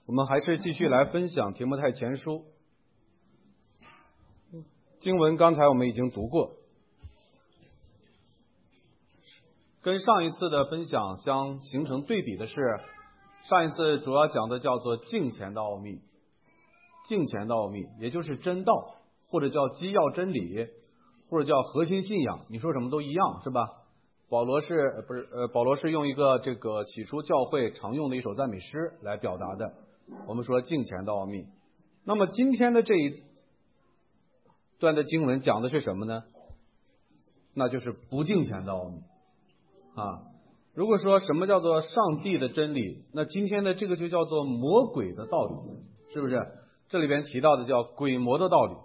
我们还是继续来分享提摩太前书经文，刚才我们已经读过，跟上一次的分享相形成对比的是，上一次主要讲的叫做敬虔的奥秘，敬虔的奥秘也就是真道，或者叫基要真理，或者叫核心信仰，你说什么都一样，是吧？保罗是用一个这个起初教会常用的一首赞美诗来表达的。我们说敬虔的奥秘。那么今天的这一段的经文讲的是什么呢？那就是不敬虔的奥秘啊。如果说什么叫做上帝的真理，那今天的这个就叫做魔鬼的道理，是不是？这里边提到的叫鬼魔的道理。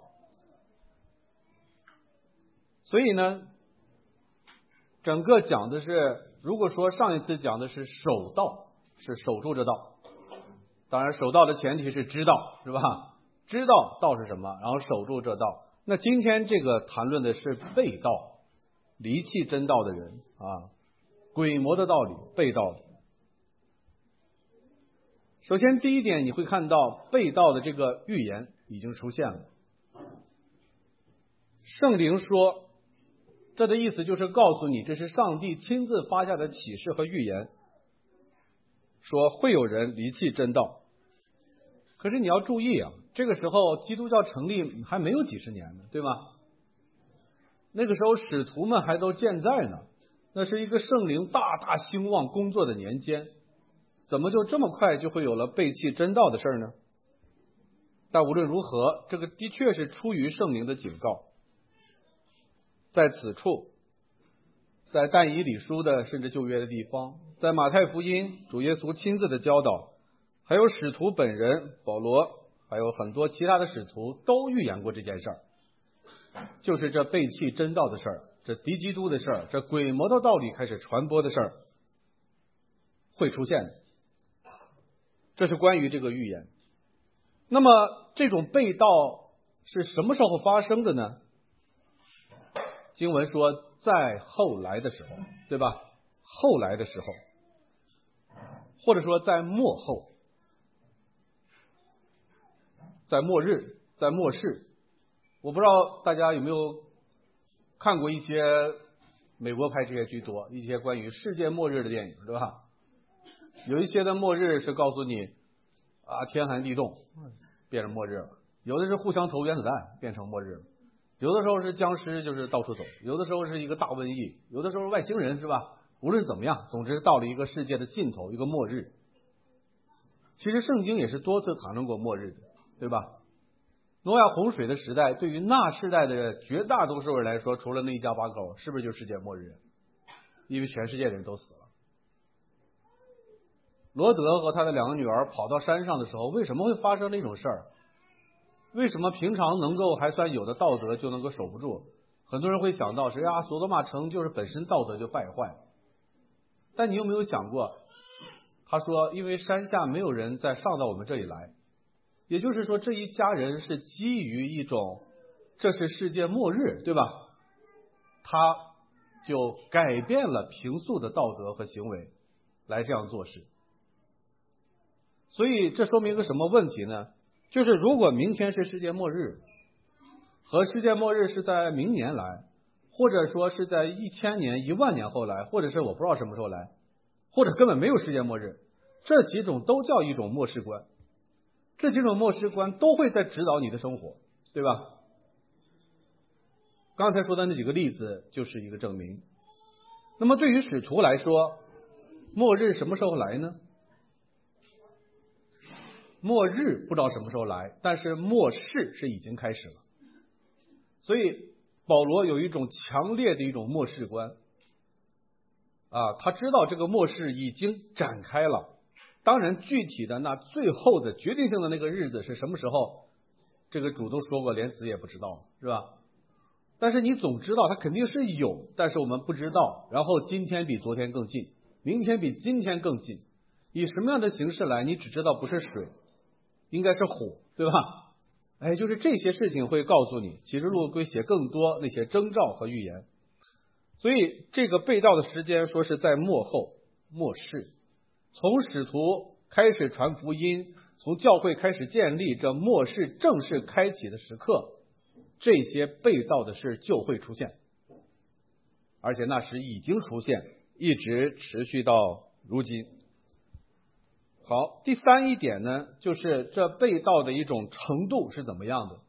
所以呢，整个讲的是，如果说上一次讲的是守道，是守住这道，当然守道的前提是知道，是吧？知道道是什么，然后守住这道。那今天这个谈论的是背道，离弃真道的人啊，鬼魔的道理，背道。首先第一点，你会看到背道的这个预言已经出现了。圣灵说，这的意思就是告诉你，这是上帝亲自发下的启示和预言，说会有人离弃真道。可是你要注意啊，这个时候基督教成立还没有几十年呢，对吗？那个时候使徒们还都健在呢，那是一个圣灵大大兴旺工作的年间，怎么就这么快就会有了背弃真道的事呢？但无论如何，这个的确是出于圣灵的警告。在此处，在但以理书的甚至旧约的地方，在马太福音主耶稣亲自的教导，还有使徒本人保罗，还有很多其他的使徒都预言过这件事儿，就是这背弃真道的事儿，这敌基督的事儿，这鬼魔的道理开始传播的事儿会出现的。这是关于这个预言。那么这种背道是什么时候发生的呢？经文说在后来的时候，对吧？后来的时候，或者说在末后，在末日，在末世。我不知道大家有没有看过一些美国拍这些居多一些关于世界末日的电影，对吧？有一些的末日是告诉你啊，天寒地冻变成末日了，有的是互相投原子弹变成末日了，有的时候是僵尸就是到处走，有的时候是一个大瘟疫，有的时候是外星人，是吧？无论怎么样，总之到了一个世界的尽头，一个末日。其实圣经也是多次谈论过末日的，对吧？挪亚洪水的时代，对于那世代的绝大多数人来说，除了那一家八口，是不是就是世界末日？因为全世界人都死了。罗德和他的两个女儿跑到山上的时候，为什么会发生那种事儿？为什么平常能够还算有的道德就能够守不住？很多人会想到谁啊？索多玛城就是本身道德就败坏。但你有没有想过，他说因为山下没有人再上到我们这里来，也就是说这一家人是基于一种这是世界末日，对吧？他就改变了平素的道德和行为来这样做事。所以这说明一个什么问题呢？就是如果明天是世界末日，和世界末日是在明年来，或者说是在1000年、10000年后来，或者是我不知道什么时候来，或者根本没有世界末日，这几种都叫一种末世观。这几种末世观都会在指导你的生活，对吧？刚才说的那几个例子就是一个证明。那么对于使徒来说，末日什么时候来呢？末日不知道什么时候来，但是末世是已经开始了。所以保罗有一种强烈的一种末世观啊，他知道这个末世已经展开了。当然具体的那最后的决定性的那个日子是什么时候，这个主都说过连子也不知道，是吧？但是你总知道它肯定是有，但是我们不知道。然后今天比昨天更近，明天比今天更近，以什么样的形式来，你只知道不是水，应该是火，对吧？哎，就是这些事情会告诉你，启示录会写更多那些征兆和预言。所以这个被盗的时间说是在末后末世，从使徒开始传福音从教会开始建立，这末世正式开启的时刻，这些被盗的事就会出现，而且那时已经出现，一直持续到如今。好，第三一点呢，就是这被盗的一种程度是怎么样的，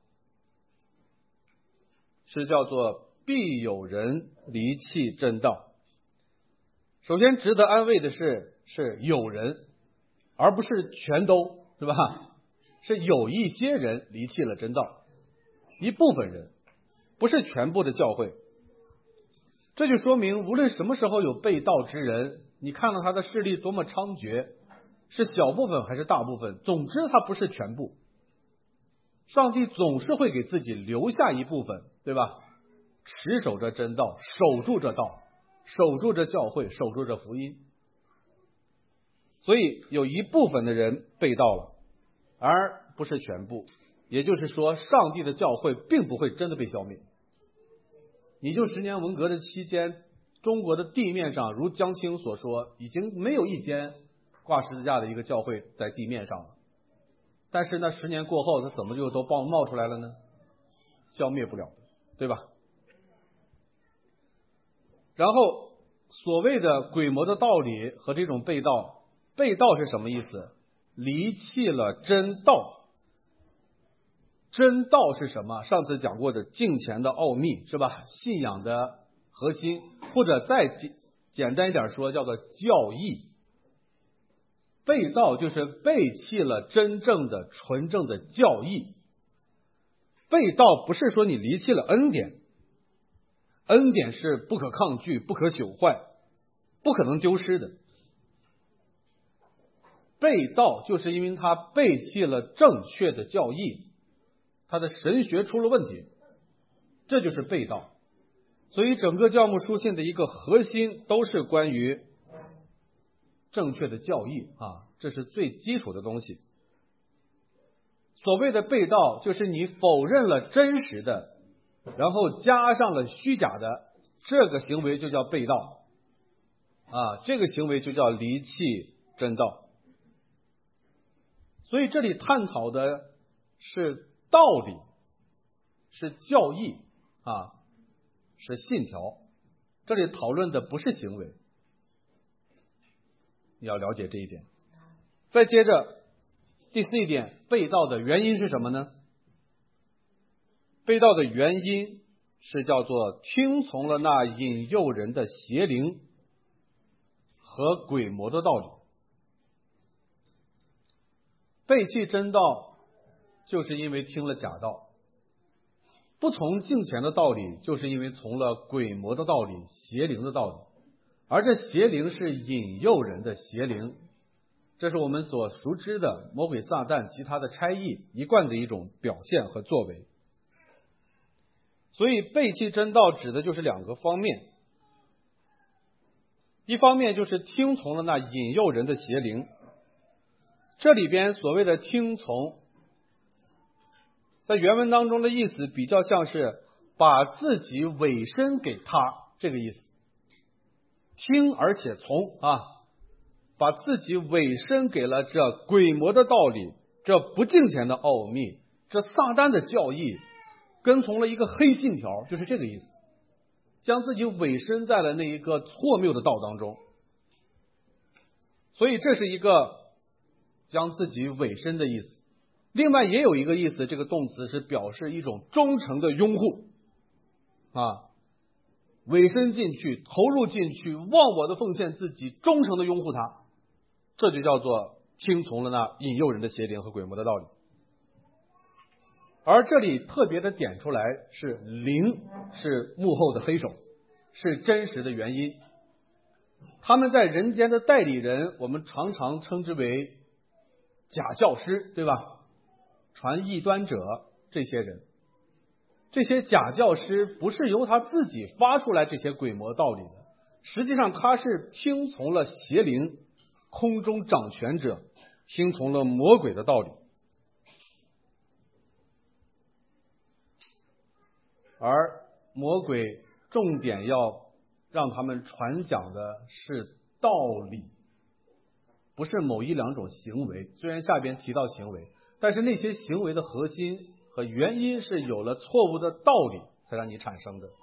是叫做必有人离弃真道。首先值得安慰的是有人，而不是全都，是吧？是有一些人离弃了真道，一部分人，不是全部的教会。这就说明无论什么时候有被盗之人，你看到他的势力多么猖獗，是小部分还是大部分，总之他不是全部。上帝总是会给自己留下一部分，对吧？持守着真道，守住着道，守住着教会，守住着福音。所以有一部分的人被盗了，而不是全部。也就是说，上帝的教会并不会真的被消灭。你就10年文革的期间，中国的地面上，如江青所说，已经没有一间挂十字架的一个教会在地面上了。但是那10年过后，它怎么就都冒出来了呢？消灭不了的，对吧？然后所谓的鬼魔的道理和这种被盗是什么意思？离弃了真道。真道是什么？上次讲过的敬虔的奥秘，是吧？信仰的核心，或者再简单一点说，叫做教义。被盗就是背弃了真正的纯正的教义。被盗不是说你离弃了恩典，恩典是不可抗拒、不可朽坏、不可能丢失的。被盗就是因为他背弃了正确的教义，他的神学出了问题，这就是被盗。所以整个教牧书信的一个核心都是关于正确的教义啊，这是最基础的东西。所谓的被盗，就是你否认了真实的，然后加上了虚假的，这个行为就叫被盗啊，这个行为就叫离弃真道。所以这里探讨的是道理，是教义啊，是信条。这里讨论的不是行为，你要了解这一点。再接着第4一点，被盗的原因是什么呢？被盗的原因是叫做听从了那引诱人的邪灵和鬼魔的道理。背弃真道就是因为听了假道，不从敬虔的道理就是因为从了鬼魔的道理、邪灵的道理。而这邪灵是引诱人的邪灵，这是我们所熟知的魔鬼撒旦及他的差役一贯的一种表现和作为。所以背弃真道指的就是2个方面，一方面就是听从了那引诱人的邪灵。这里边所谓的听从，在原文当中的意思比较像是把自己委身给他，这个意思。听而且从啊，把自己委身给了这鬼魔的道理，这不敬虔的奥秘，这撒旦的教义，跟从了一个黑信条，就是这个意思，将自己委身在了那一个错谬的道当中。所以这是一个将自己委身的意思。另外也有一个意思，这个动词是表示一种忠诚的拥护啊，委身进去，投入进去，忘我的奉献自己，忠诚的拥护他，这就叫做听从了那引诱人的邪灵和鬼魔的道理。而这里特别的点出来是灵是幕后的黑手，是真实的原因。他们在人间的代理人，我们常常称之为假教师，对吧？传异端者，这些人，这些假教师不是由他自己发出来这些鬼魔道理的，实际上他是听从了邪灵、空中掌权者，听从了魔鬼的道理。而魔鬼重点要让他们传讲的是道理， 不是某一两种行为，虽然下边提到行为，但是那些行为的核心和原因是有了错误的道理才让你产生的。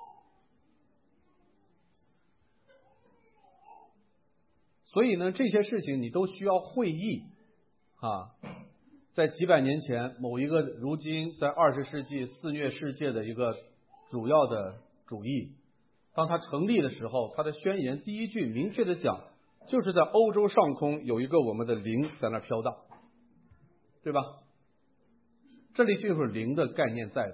所以呢，这些事情你都需要会意啊。在几百年前，某一个如今在20世纪肆虐世界的一个主要的主义，当它成立的时候，它的宣言第一句明确的讲，就是在欧洲上空有一个我们的灵在那飘荡，对吧？这里就有灵的概念在的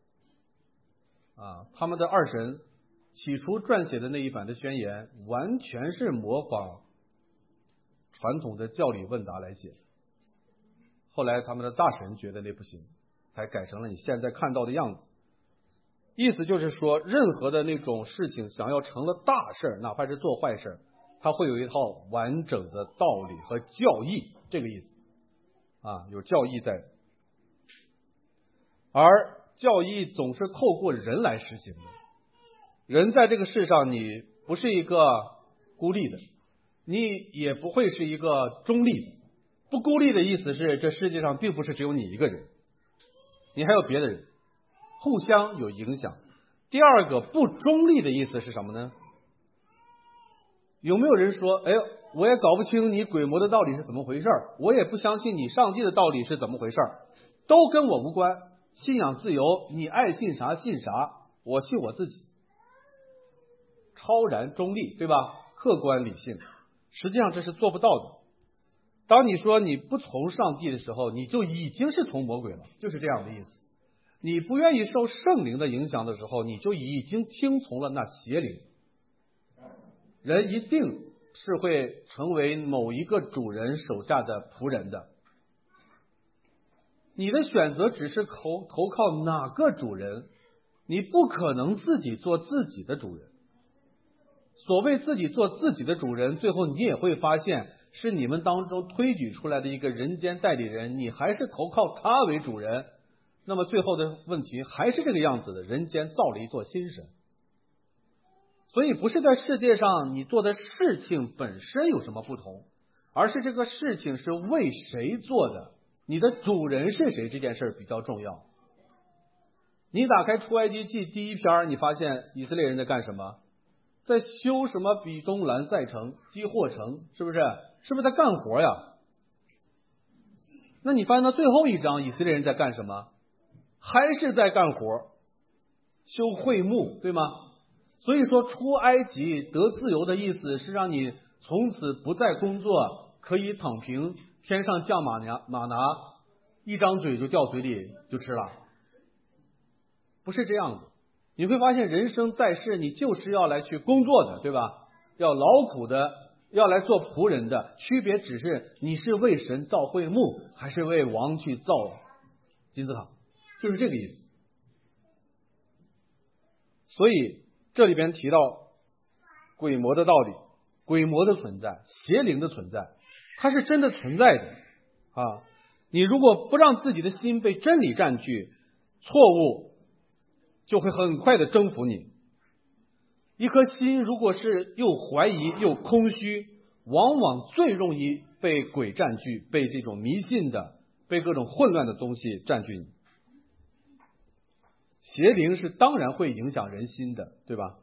啊。他们的二神起初撰写的那一版的宣言，完全是模仿传统的教理问答来写的。后来他们的大神觉得那不行，才改成了你现在看到的样子。意思就是说，任何的那种事情想要成了大事，哪怕是做坏事，它会有一套完整的道理和教义，这个意思啊，有教义在的。而教义总是透过人来实行的。人在这个世上，你不是一个孤立的，你也不会是一个中立的。不孤立的意思是，这世界上并不是只有你一个人，你还有别的人，互相有影响。第二个，不中立的意思是什么呢？有没有人说，哎，我也搞不清你鬼魔的道理是怎么回事，我也不相信你上帝的道理是怎么回事，都跟我无关，信仰自由，你爱信啥信啥，我信我自己。超然中立，对吧？客观理性，实际上这是做不到的。当你说你不从上帝的时候，你就已经是从魔鬼了，就是这样的意思。你不愿意受圣灵的影响的时候，你就已经听从了那邪灵。人一定是会成为某一个主人手下的仆人的。你的选择只是投靠哪个主人，你不可能自己做自己的主人。所谓自己做自己的主人，最后你也会发现是你们当中推举出来的一个人间代理人，你还是投靠他为主人，那么最后的问题还是这个样子的，人间造了一座新神。所以不是在世界上你做的事情本身有什么不同，而是这个事情是为谁做的，你的主人是谁，这件事比较重要。你打开出埃及记第一篇，你发现以色列人在干什么？在修什么比东兰塞城、基霍城，是不是？是不是在干活呀？那你发现到最后一章，以色列人在干什么？还是在干活，修会幕，对吗？所以说出埃及得自由的意思是让你从此不再工作，可以躺平，天上降马拿，一张嘴就掉嘴里就吃了。不是这样子。你会发现人生在世，你就是要来去工作的，对吧？要劳苦的，要来做仆人的，区别只是你是为神造会幕，还是为王去造金字塔，就是这个意思。所以这里边提到鬼魔的道理，鬼魔的存在，邪灵的存在，它是真的存在的啊！你如果不让自己的心被真理占据，错误就会很快的征服你。一颗心如果是又怀疑又空虚，往往最容易被鬼占据，被这种迷信的，被各种混乱的东西占据你。邪灵是当然会影响人心的，对吧？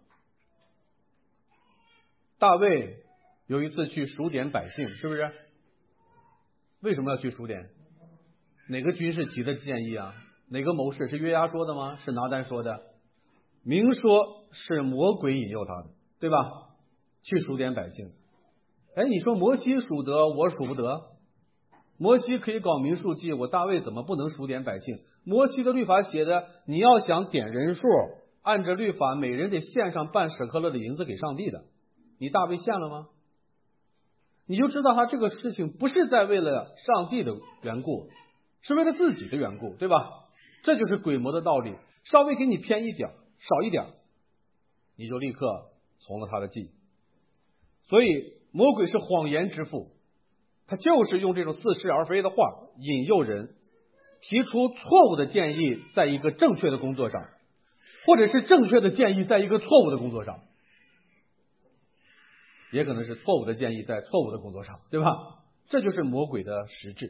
大卫有一次去数点百姓，是不是？为什么要去数点？哪个军事提的建议啊？哪个谋士？是约押说的吗？是拿单说的？明说是魔鬼引诱他的，对吧？去数点百姓。哎，你说摩西数得，我数不得。摩西可以搞民数记，我大卫怎么不能数点百姓？摩西的律法写的，你要想点人数，按着律法，每人得献上半舍客勒的银子给上帝的。你大卫献了吗？你就知道他这个事情不是在为了上帝的缘故，是为了自己的缘故，对吧？这就是鬼魔的道理，稍微给你偏一点，少一点，你就立刻从了他的计。所以魔鬼是谎言之父，他就是用这种似是而非的话引诱人，提出错误的建议在一个正确的工作上，或者是正确的建议在一个错误的工作上，也可能是错误的建议在错误的工作上，对吧？ 这就是魔鬼的实质。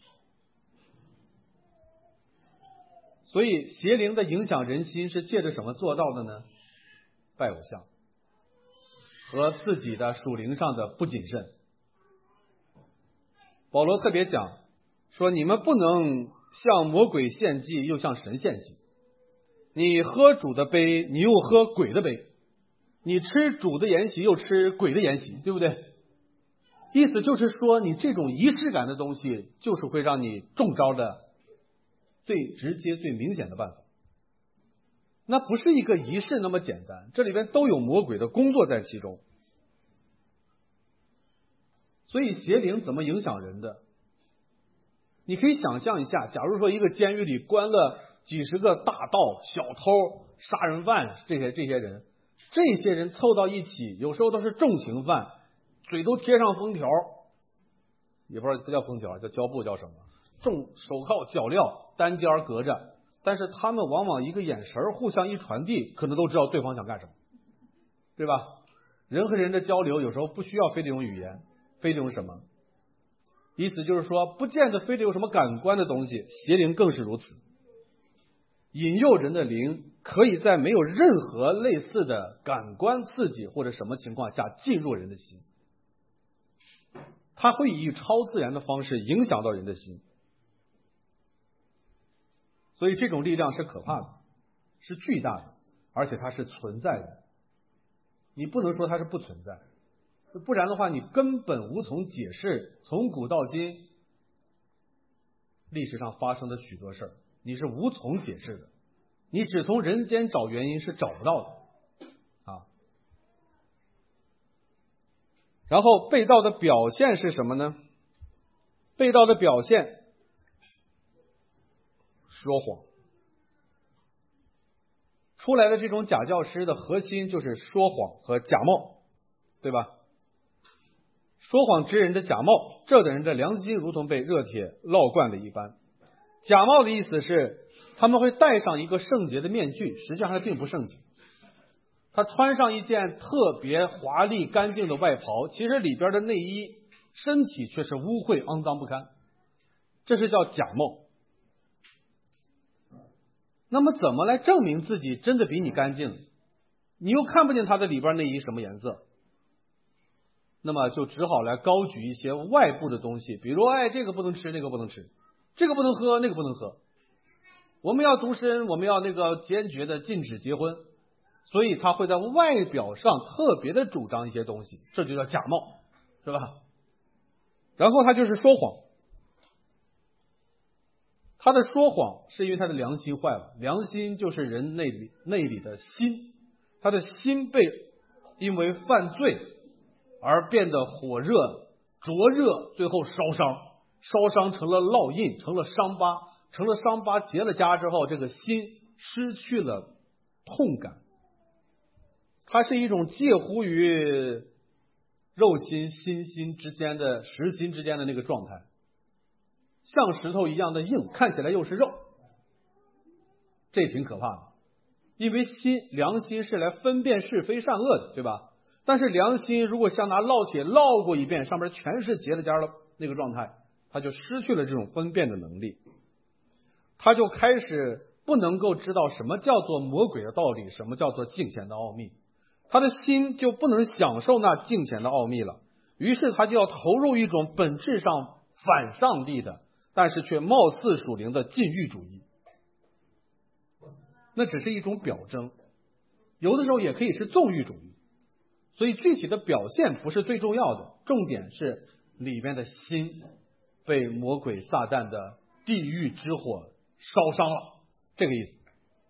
所以邪灵的影响人心是借着什么做到的呢？拜偶像和自己的属灵上的不谨慎。保罗特别讲说，你们不能向魔鬼献祭，又向神献祭。你喝主的杯，你又喝鬼的杯；你吃主的筵席，又吃鬼的筵席，对不对？意思就是说，你这种仪式感的东西，就是会让你中招的最直接、最明显的办法。那不是一个仪式那么简单，这里边都有魔鬼的工作在其中。所以邪灵怎么影响人的？你可以想象一下，假如说一个监狱里关了几十个大盗、小偷、杀人犯，这些人，这些人凑到一起，有时候都是重刑犯，嘴都贴上封条，也不知道不叫封条，叫胶布，叫什么？手铐脚镣，单间隔着，但是他们往往一个眼神互相一传递，可能都知道对方想干什么，对吧？人和人的交流有时候不需要非得用语言，非得用什么，意思就是说，不见得非得有什么感官的东西，邪灵更是如此。引诱人的灵可以在没有任何类似的感官刺激或者什么情况下进入人的心，它会以超自然的方式影响到人的心。所以这种力量是可怕的，是巨大的，而且它是存在的。你不能说它是不存在，不然的话你根本无从解释从古到今历史上发生的许多事儿，你是无从解释的，你只从人间找原因是找不到的啊。然后被盗的表现是什么呢？被盗的表现说谎。出来的这种假教师的核心就是说谎和假冒，对吧？说谎之人的假冒，这等人的良心如同被热铁烙惯了一般。假冒的意思是他们会戴上一个圣洁的面具，实际上它并不圣洁。他穿上一件特别华丽干净的外袍，其实里边的内衣身体却是污秽肮脏不堪，这是叫假冒。那么怎么来证明自己真的比你干净？你又看不见他的里边内衣什么颜色，那么就只好来高举一些外部的东西，比如这个不能吃，那个不能吃，这个不能喝，那个不能喝，我们要独身，我们要那个坚决的禁止结婚，所以他会在外表上特别的主张一些东西，这就叫假冒，是吧？然后他就是说谎，他的说谎是因为他的良心坏了，良心就是人内里的心，他的心被因为犯罪而变得火热灼热，最后烧伤成了烙印，成了伤疤，结了痂之后，这个心失去了痛感，它是一种介乎于肉心心心之间的实心之间的那个状态，像石头一样的硬，看起来又是肉，这挺可怕的。因为良心是来分辨是非善恶的，对吧？但是良心如果像拿烙铁烙过一遍，上面全是结了痂的那个状态，他就失去了这种分辨的能力，他就开始不能够知道什么叫做魔鬼的道理，什么叫做敬虔的奥秘，他的心就不能享受那敬虔的奥秘了，于是他就要投入一种本质上反上帝的，但是却貌似属灵的禁欲主义。那只是一种表征，有的时候也可以是纵欲主义，所以具体的表现不是最重要的，重点是里面的心被魔鬼撒旦的地狱之火烧伤了，这个意思。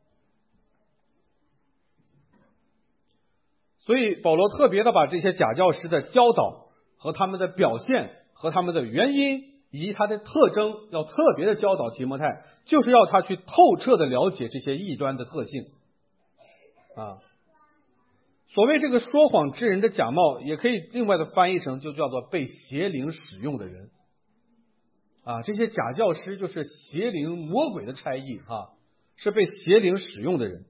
所以保罗特别的把这些假教师的教导和他们的表现和他们的原因以及他的特征要特别的教导提摩太，就是要他去透彻的了解这些异端的特性啊。所谓这个说谎之人的假冒，也可以另外的翻译成就叫做被邪灵使用的人啊。这些假教师就是邪灵魔鬼的差役啊，是被邪灵使用的人。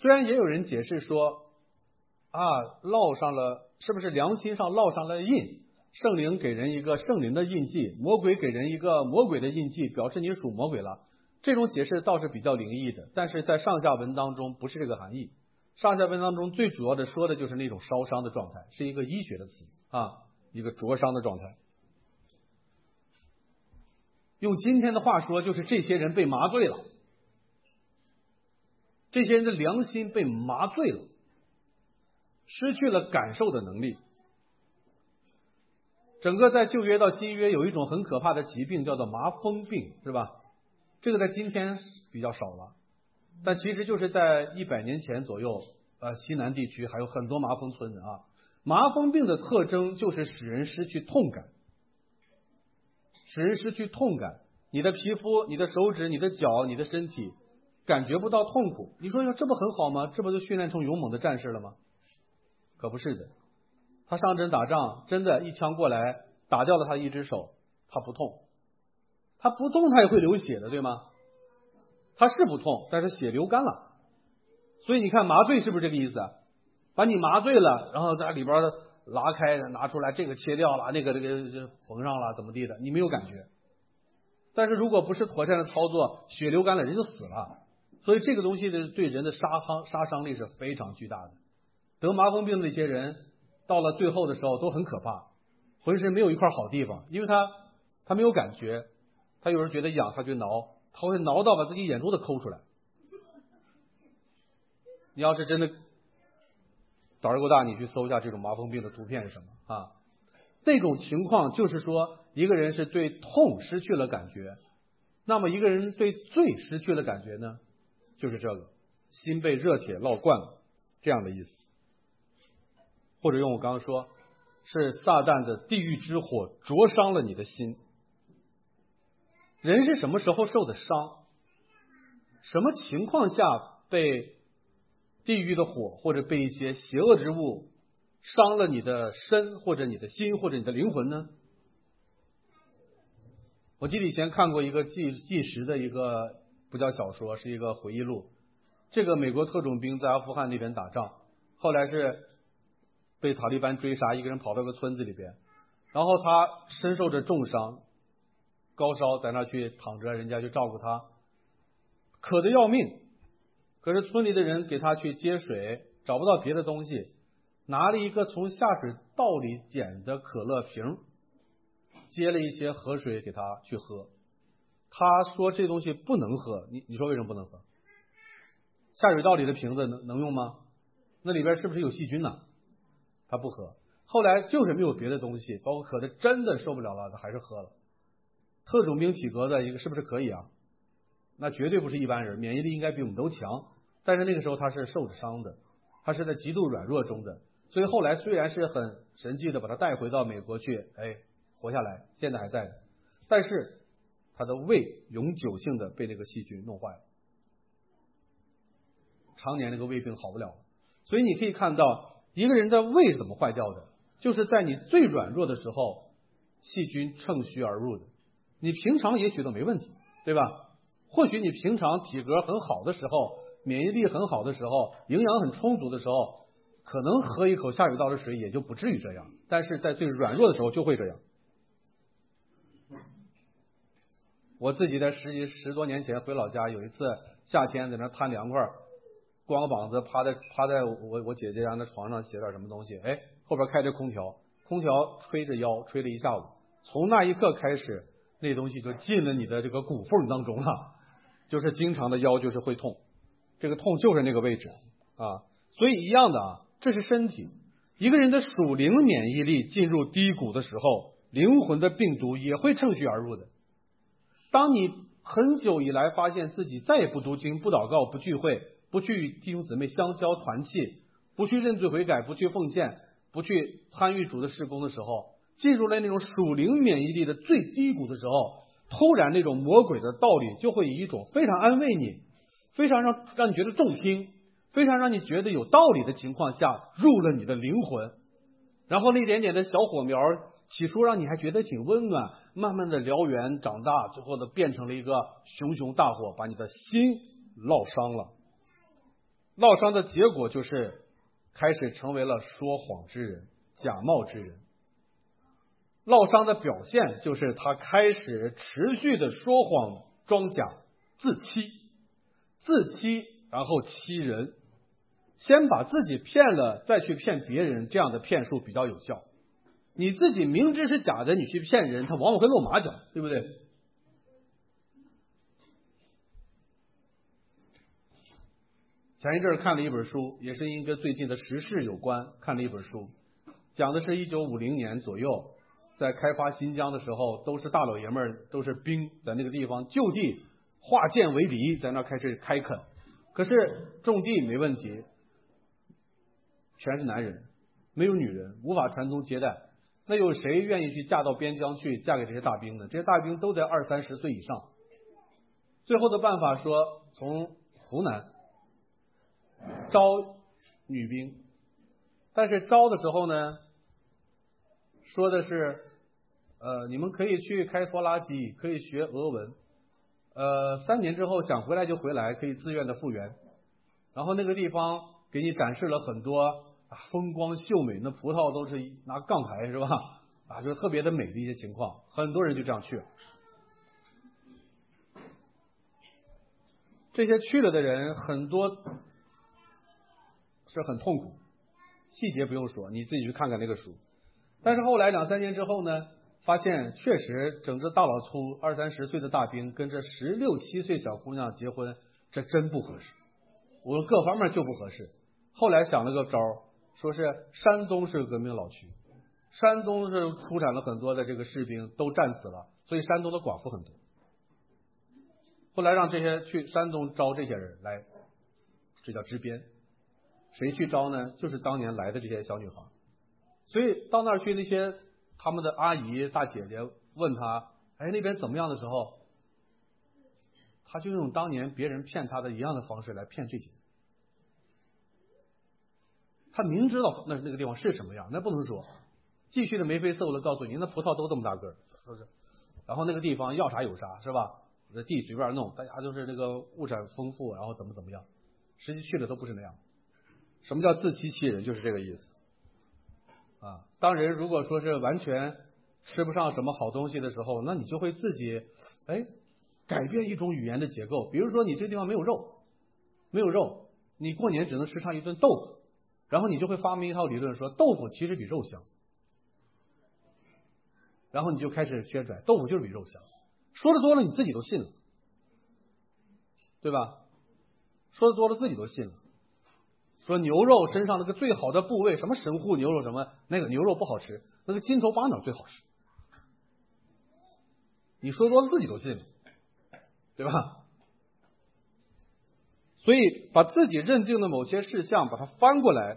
虽然也有人解释说烙上了，是不是良心上烙上了印？圣灵给人一个圣灵的印记，魔鬼给人一个魔鬼的印记，表示你属魔鬼了。这种解释倒是比较灵异的，但是在上下文当中不是这个含义。上下文当中最主要的说的就是那种烧伤的状态，是一个医学的词一个灼伤的状态。用今天的话说，就是这些人被麻醉了，这些人的良心被麻醉了，失去了感受的能力。整个在旧约到新约有一种很可怕的疾病叫做麻风病，是吧？这个在今天比较少了，但其实就是在100年前左右，西南地区还有很多麻风村的麻风病的特征就是使人失去痛感，你的皮肤、你的手指、你的脚、你的身体感觉不到痛苦。你说这不很好吗？这不就训练成勇猛的战士了吗？可不是的。他上阵打仗，真的一枪过来打掉了他一只手，他不痛，他也会流血的，对吗？他是不痛，但是血流干了。所以你看麻醉是不是这个意思？把你麻醉了，然后在里边拉开拿出来，这个切掉了，那个缝上了，怎么地的，你没有感觉。但是如果不是妥善的操作，血流干了，人就死了。所以这个东西对人的杀伤力是非常巨大的。得麻风病的那些人到了最后的时候都很可怕，浑身没有一块好地方，因为他没有感觉，他有人觉得痒他就挠，他会挠到把自己眼珠子抠出来。你要是真的胆儿够大，你去搜一下这种麻风病的图片是什么这种情况就是说一个人是对痛失去了感觉，那么一个人对罪失去了感觉呢，就是这个心被热铁烙惯了这样的意思。或者用我刚刚说，是撒旦的地狱之火灼伤了你的心。人是什么时候受的伤？什么情况下被地狱的火或者被一些邪恶之物伤了你的身或者你的心或者你的灵魂呢？我记得以前看过一个纪实的一个不叫小说，是一个回忆录。这个美国特种兵在阿富汗那边打仗，后来是被塔利班追杀，一个人跑到个村子里边，然后他身受着重伤，高烧，在那去躺着，人家就照顾他，渴得要命。可是村里的人给他去接水，找不到别的东西，拿了一个从下水道里捡的可乐瓶，接了一些河水给他去喝。他说这东西不能喝，你说为什么不能喝？下水道里的瓶子能用吗？那里边是不是有细菌呢？他不喝。后来就是没有别的东西，包括渴的真的受不了了，他还是喝了。特种兵体格的一个是不是可以啊？那绝对不是一般人，免疫力应该比我们都强。但是那个时候他是受着伤的，他是在极度软弱中的，所以后来虽然是很神迹的把他带回到美国去，活下来，现在还在的，但是他的胃永久性的被那个细菌弄坏了，常年那个胃病好不了。所以你可以看到一个人的胃是怎么坏掉的，就是在你最软弱的时候，细菌趁虚而入的。你平常也许都没问题，对吧？或许你平常体格很好的时候，免疫力很好的时候，营养很充足的时候，可能喝一口下水道的水也就不至于这样，但是在最软弱的时候就会这样。我自己在十多年前回老家，有一次夏天在那摊凉快，光个膀子趴在我姐姐家那床上写点什么东西，后边开着空调吹着腰吹了一下午，从那一刻开始，那东西就进了你的这个骨缝当中了，就是经常的腰就是会痛，这个痛就是那个位置所以一样的这是身体。一个人的属灵免疫力进入低谷的时候，灵魂的病毒也会趁虚而入的。当你很久以来发现自己再也不读经、不祷告、不聚会、不去与弟兄姊妹相交团契、不去认罪悔改、不去奉献、不去参与主的事工的时候，进入了那种属灵免疫力的最低谷的时候，突然那种魔鬼的道理就会以一种非常安慰你、非常让你觉得中听、非常让你觉得有道理的情况下入了你的灵魂，然后那点点的小火苗起初让你还觉得挺温暖，慢慢的燎原长大，最后呢变成了一个熊熊大火，把你的心烙伤了。 烙伤的结果就是开始成为了说谎之人、假冒之人。烙伤的表现就是他开始持续的说谎、装假、自欺，然后欺人。先把自己骗了，再去骗别人，这样的骗术比较有效。你自己明知是假的，你去骗人，他往往会露马脚，对不对？前一阵看了一本书，也是因跟最近的时事有关，看了一本书，讲的是1950年左右，在开发新疆的时候，都是大老爷们儿，都是兵，在那个地方就地化剑为犁，在那开始开垦。可是种地没问题，全是男人，没有女人，无法传宗接代。那有谁愿意去嫁到边疆去，嫁给这些大兵呢？这些大兵都在20-30岁以上。最后的办法说，从湖南招女兵，但是招的时候呢，说的是你们可以去开拖拉机，可以学俄文，3年之后想回来就回来，可以自愿的复员。然后那个地方给你展示了很多风光秀美，那葡萄都是拿杠牌是吧？就是特别的美的一些情况，很多人就这样去了。这些去了的人很多是很痛苦，细节不用说，你自己去看看那个书。但是后来2-3年之后呢，发现确实整个大老粗20-30岁的大兵跟这16-17岁小姑娘结婚，这真不合适，无论各方面就不合适。后来想了个招，说是山东是革命老区，山东是出产了很多的这个士兵都战死了，所以山东的寡妇很多。后来让这些去山东招这些人来，这叫支边。谁去招呢？就是当年来的这些小女孩。所以到那儿去，那些他们的阿姨大姐姐问他，那边怎么样的时候，他就用当年别人骗他的一样的方式来骗这些。他明知道那个地方是什么样，那不能说，继续的眉飞色舞的告诉你，那葡萄都这么大个儿，是不是？然后那个地方要啥有啥，是吧？这地随便弄，大家就是这个物产丰富，然后怎么样，实际去了都不是那样。什么叫自欺欺人？就是这个意思。当人如果说是完全吃不上什么好东西的时候，那你就会自己改变一种语言的结构。比如说你这个地方没有肉，你过年只能吃上一顿豆腐，然后你就会发明一套理论说豆腐其实比肉香，然后你就开始宣传豆腐就是比肉香。说的多了你自己都信了，对吧？说的多了自己都信了。说牛肉身上那个最好的部位，什么神户牛肉什么，那个牛肉不好吃，那个筋头巴脑最好吃。你说多了自己都信了，对吧？所以把自己认定的某些事项把它翻过来，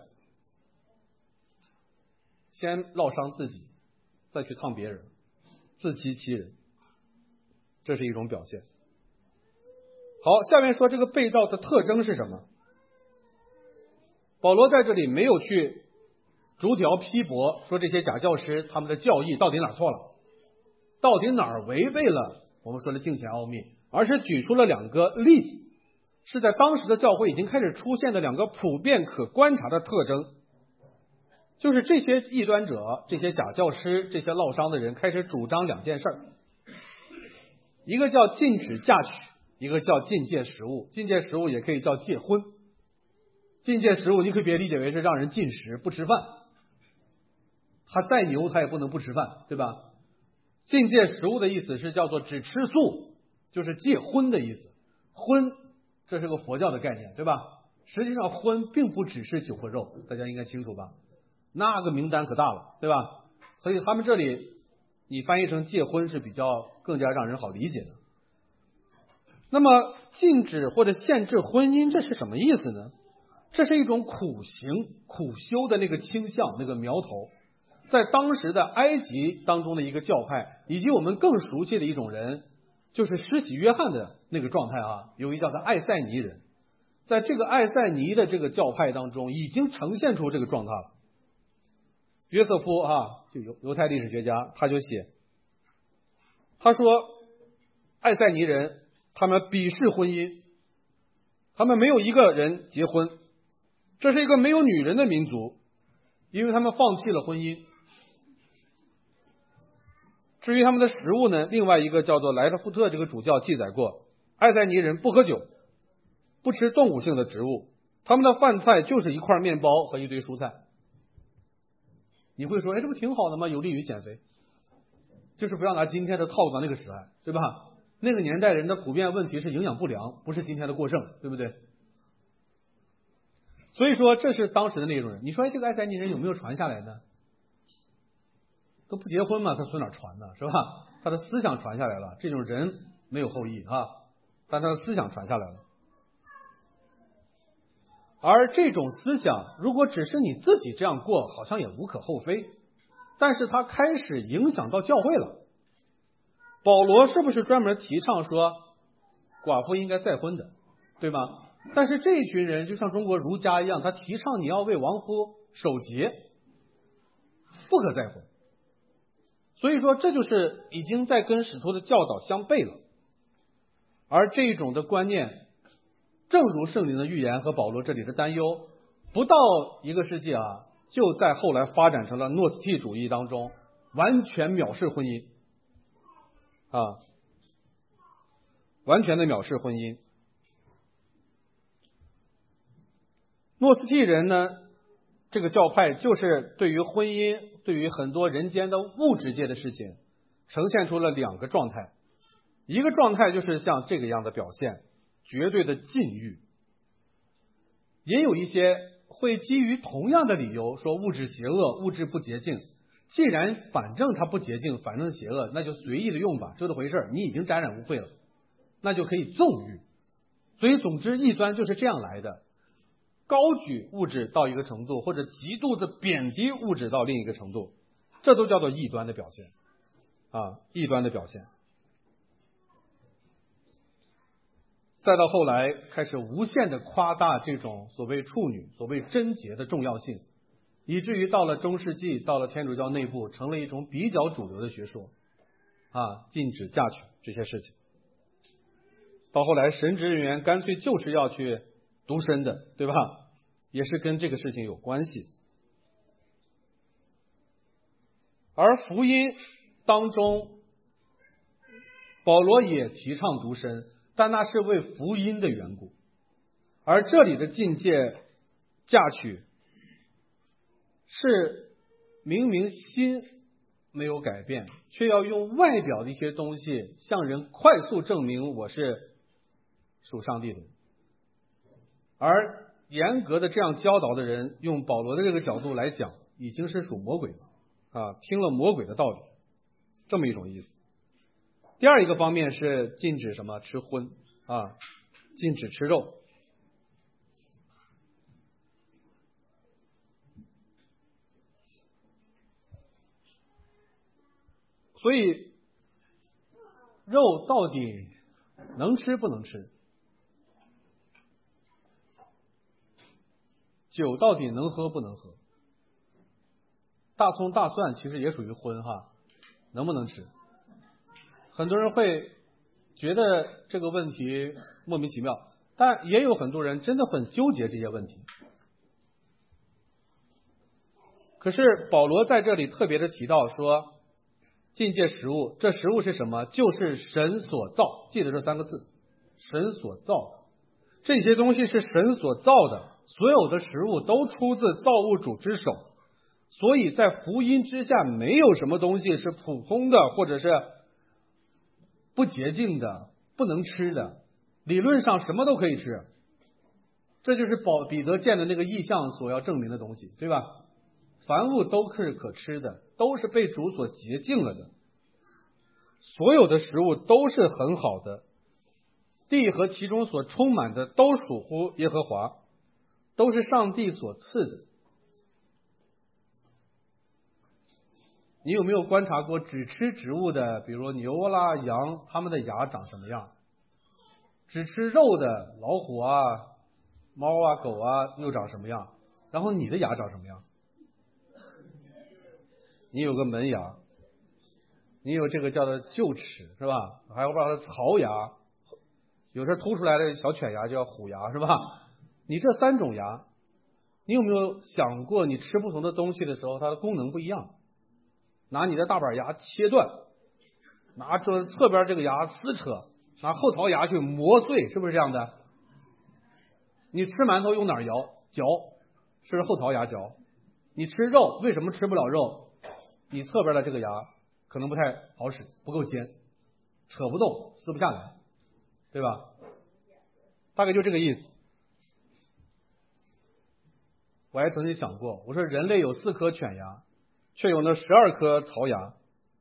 先烙伤自己，再去烫别人，自欺欺人，这是一种表现。好，下面说这个被盗的特征是什么？保罗在这里没有去逐条批驳，说这些假教师他们的教义到底哪儿错了，到底哪儿违背了我们说的敬虔奥秘，而是举出了2个例子，是在当时的教会已经开始出现的2个普遍可观察的特征，就是这些异端者、这些假教师、这些烙伤的人开始主张2件事，一个叫禁止嫁娶，一个叫禁戒食物。禁戒食物也可以叫戒婚。禁戒食物你可以别理解为是让人禁食不吃饭，他再牛他也不能不吃饭，对吧？禁戒食物的意思是叫做只吃素，就是戒荤的意思。荤这是个佛教的概念，对吧？实际上荤并不只是酒和肉，大家应该清楚吧？那个名单可大了，对吧？所以他们这里你翻译成戒荤是比较更加让人好理解的。那么禁止或者限制婚姻，这是什么意思呢？这是一种苦行苦修的那个倾向，那个苗头，在当时的埃及当中的一个教派，以及我们更熟悉的一种人，就是施洗约翰的那个状态有一叫做爱塞尼人，在这个爱塞尼的这个教派当中已经呈现出这个状态了。约瑟夫就犹太历史学家，他就写，他说爱塞尼人他们鄙视婚姻，他们没有一个人结婚， 这是一个没有女人的民族，因为他们放弃了婚姻。至于他们的食物呢，另外一个叫做莱特福特这个主教记载过，爱塞尼人不喝酒，不吃动物性的植物，他们的饭菜就是一块面包和一堆蔬菜。你会说，哎，这不挺好的吗？有利于减肥。就是不要拿今天的套到那个时代，对吧？那个年代人的普遍问题是营养不良，不是今天的过剩，对不对？所以说这是当时的那种人。你说，哎，这个爱塞尼人有没有传下来呢？都不结婚嘛，他从哪传呢？是吧？他的思想传下来了，这种人没有后裔啊，但他的思想传下来了。而这种思想如果只是你自己这样过，好像也无可厚非，但是他开始影响到教会了。保罗是不是专门提倡说寡妇应该再婚的，对吗？但是这一群人就像中国儒家一样，他提倡你要为亡夫守节，不可再婚。所以说这就是已经在跟使徒的教导相悖了。而这种的观念，正如圣灵的预言和保罗这里的担忧，不到1个世纪啊，就在后来发展成了诺斯替主义当中，完全藐视婚姻啊，完全的藐视婚姻。诺斯替人呢，这个教派就是对于婚姻，对于很多人间的物质界的事情，呈现出了2个状态。一个状态就是像这个样的表现，绝对的禁欲。也有一些会基于同样的理由说物质邪恶，物质不洁净。既然反正它不洁净，反正邪恶，那就随意的用吧，就这回事，你已经沾染污秽了，那就可以纵欲。所以总之异端就是这样来的，高举物质到一个程度，或者极度的贬低物质到另一个程度，这都叫做异端的表现啊，异端的表现。再到后来开始无限的夸大这种所谓处女、所谓贞洁的重要性，以至于到了中世纪，到了天主教内部，成了一种比较主流的学说啊，禁止嫁娶这些事情。到后来神职人员干脆就是要去独身的，对吧？也是跟这个事情有关系。而福音当中，保罗也提倡独身，但那是为福音的缘故。而这里的禁戒嫁娶是明明心没有改变，却要用外表的一些东西向人快速证明我是属上帝的。而严格的这样教导的人，用保罗的这个角度来讲，已经是属魔鬼了啊，听了魔鬼的道理，这么一种意思。第二一个方面是禁止什么？吃荤啊，禁止吃肉。所以肉到底能吃不能吃？酒到底能喝不能喝？大葱大蒜其实也属于荤哈，能不能吃？很多人会觉得这个问题莫名其妙，但也有很多人真的很纠结这些问题。可是保罗在这里特别的提到说，禁戒食物，这食物是什么？就是神所造，记得这3个字，神所造的。这些东西是神所造的，所有的食物都出自造物主之手，所以在福音之下没有什么东西是普通的或者是不洁净的，不能吃的，理论上什么都可以吃。这就是彼得见的那个异象所要证明的东西，对吧？凡物都是可吃的，都是被主所洁净了的，所有的食物都是很好的，地和其中所充满的都属乎耶和华，都是上帝所赐的。你有没有观察过只吃植物的，比如牛啦、羊，它们的牙长什么样？只吃肉的老虎啊、猫啊、狗啊又长什么样？然后你的牙长什么样？你有个门牙，你有这个叫做臼齿，是吧？还有把它槽牙，有时候凸出来的小犬牙叫虎牙，是吧？你这3种牙， 你有没有想过，你吃不同的东西的时候，它的功能不一样？拿你的大板牙切断，拿这侧边这个牙撕扯，拿后槽牙去磨碎，是不是这样的？你吃馒头用哪儿嚼？是后槽牙嚼。你吃肉为什么吃不了肉？你侧边的这个牙可能不太好使，不够尖，扯不动，撕不下来，对吧？大概就这个意思。我还曾经想过，我说人类有4颗犬牙，却有那12颗槽牙，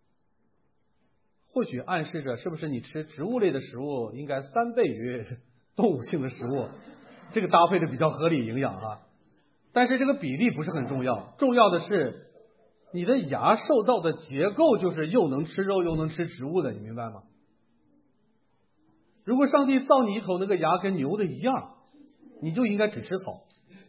或许暗示着是不是你吃植物类的食物应该3倍于动物性的食物，这个搭配的比较合理营养啊。但是这个比例不是很重要，重要的是你的牙受造的结构就是又能吃肉又能吃植物的，你明白吗？如果上帝造你一口那个牙跟牛的一样，你就应该只吃草。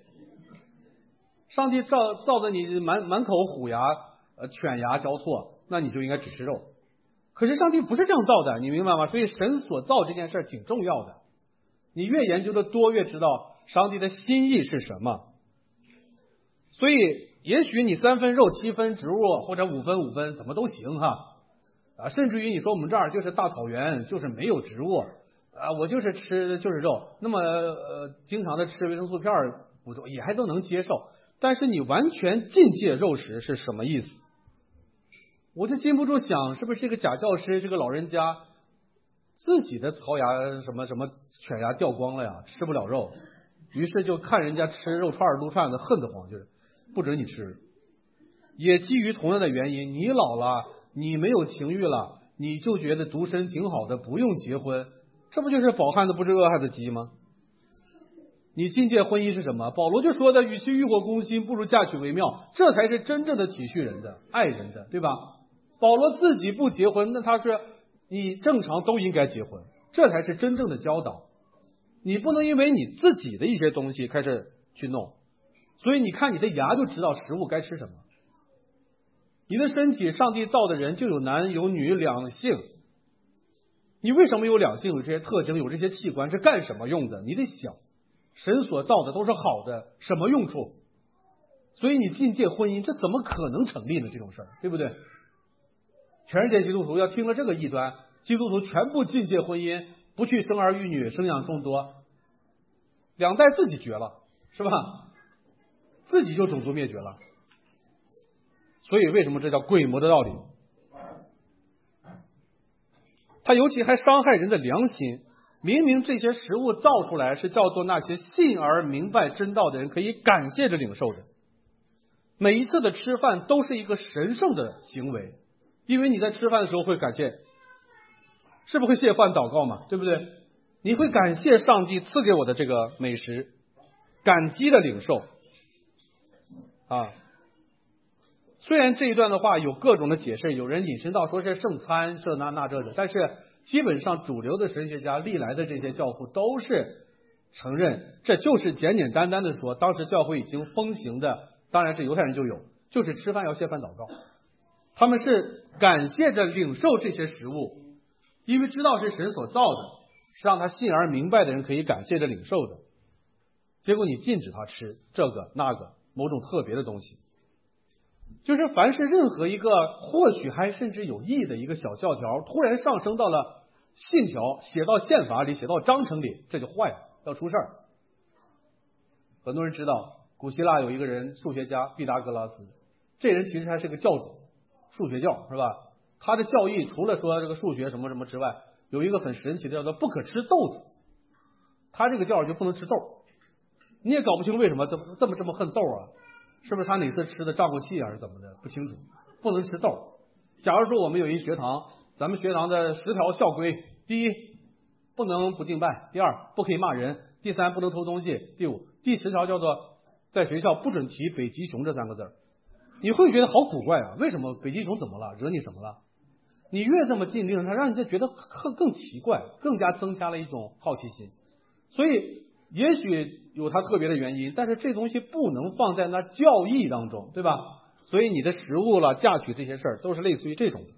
上帝造的你满口虎牙犬牙交错，那你就应该只吃肉。可是上帝不是这样造的，你明白吗？所以神所造这件事挺重要的，你越研究的多，越知道上帝的心意是什么。所以也许你3分肉7分植物，或者5分5分怎么都行哈，甚至于你说我们这儿就是大草原，就是没有植物我就是吃就是肉，那么经常的吃维生素片补充也还都能接受。但是你完全禁戒肉食是什么意思？我就禁不住想，是不是这个假教师这个老人家自己的槽牙什么犬牙掉光了呀，吃不了肉，于是就看人家吃肉串撸串的恨得慌，就是不准你吃。也基于同样的原因，你老了，你没有情欲了，你就觉得独身挺好的，不用结婚，这不就是饱汉子不知饿汉子饥吗？你禁戒婚姻是什么？保罗就说的，与其欲火攻心，不如嫁娶为妙，这才是真正的体恤人的、爱人的，对吧？保罗自己不结婚，那他是你正常都应该结婚，这才是真正的教导。你不能因为你自己的一些东西开始去弄，所以你看你的牙就知道食物该吃什么。你的身体，上帝造的人就有男有女两性，你为什么有两性，有这些特征，有这些器官，是干什么用的？你得想，神所造的都是好的，什么用处？所以你禁戒婚姻，这怎么可能成立呢？这种事儿，对不对？全世界基督徒要听了这个异端，基督徒全部禁戒婚姻，不去生儿育女，生养众多，2代自己绝了，是吧？自己就种族灭绝了。所以为什么这叫鬼魔的道理？它尤其还伤害人的良心。明明这些食物造出来是叫做那些信而明白真道的人可以感谢着领受的，每一次的吃饭都是一个神圣的行为，因为你在吃饭的时候会感谢，是不是会谢饭祷告嘛？对不对？你会感谢上帝赐给我的这个美食，感激的领受虽然这一段的话有各种的解释，有人引申到说是圣餐，这那这的，但是基本上主流的神学家历来的这些教父都是承认，这就是简简单单的说，当时教会已经风行的，当然是犹太人就有，就是吃饭要谢饭祷告。他们是感谢着领受这些食物，因为知道是神所造的，是让他信而明白的人可以感谢着领受的。结果你禁止他吃这个那个某种特别的东西，就是凡是任何一个或许还甚至有意义的一个小教条，突然上升到了信条，写到宪法里，写到章程里，这就坏了，要出事儿。很多人知道古希腊有一个人，数学家毕达哥拉斯，这人其实还是个教主，数学教，是吧？他的教义除了说这个数学什么什么之外，有一个很神奇的叫做不可吃豆子。他这个教就不能吃豆，你也搞不清为什么这么恨豆啊？是不是他哪次吃的胀过气还是怎么的？不清楚。不能吃豆。假如说我们有一学堂，咱们学堂的10条校规：第一，不能不敬拜；第二，不可以骂人；第三，不能偷东西；第5，第10条叫做在学校不准提北极熊这3个字。你会觉得好古怪啊？为什么北极熊怎么了？惹你什么了？你越这么禁令，它让人家觉得更奇怪，更加增加了一种好奇心。所以也许有它特别的原因，但是这东西不能放在那教义当中，对吧？所以你的食物了、嫁娶这些事儿都是类似于这种的。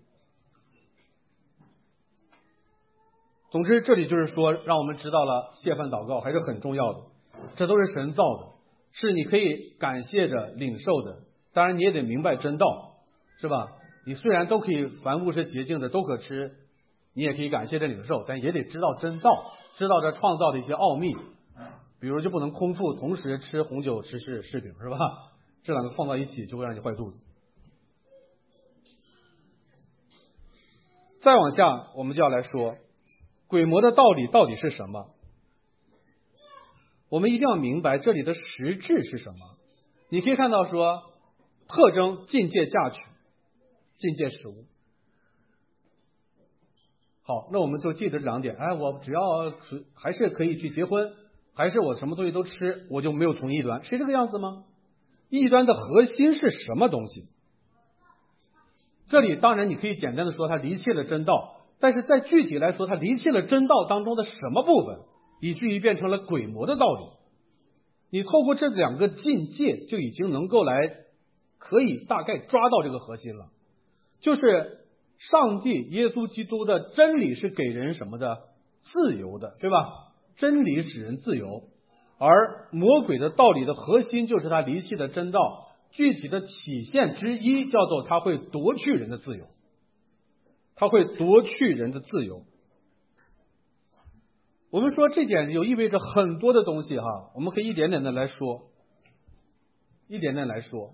总之，这里就是说，让我们知道了谢饭祷告还是很重要的，这都是神造的。 是你可以感谢着领受的，当然你也得明白真道，是吧？你虽然都可以凡物是洁净的，都可吃，你也可以感谢着领受，但也得知道真道，知道这创造的一些奥秘。比如就不能空腹同时吃红酒吃柿饼，是吧？这两个放到一起就会让你坏肚子。再往下我们就要来说鬼魔的道理到底是什么。我们一定要明白这里的实质是什么。你可以看到说特征禁戒嫁娶，禁戒食物。好，那我们就记得这两点。我只要还是可以去结婚，还是我什么东西都吃，我就没有从异端，是这个样子吗？异端的核心是什么东西？这里当然你可以简单的说他离弃了真道，但是再具体来说，他离弃了真道当中的什么部分，以至于变成了鬼魔的道理。你透过这两个禁戒就已经能够来可以大概抓到这个核心了，就是上帝耶稣基督的真理是给人什么的？自由的，对吧？真理使人自由，而魔鬼的道理的核心就是他离弃的真道，具体的体现之一叫做他会夺去人的自由，他会夺去人的自由。我们说这点就意味着很多的东西哈，我们可以一点点的来说，一点点来说。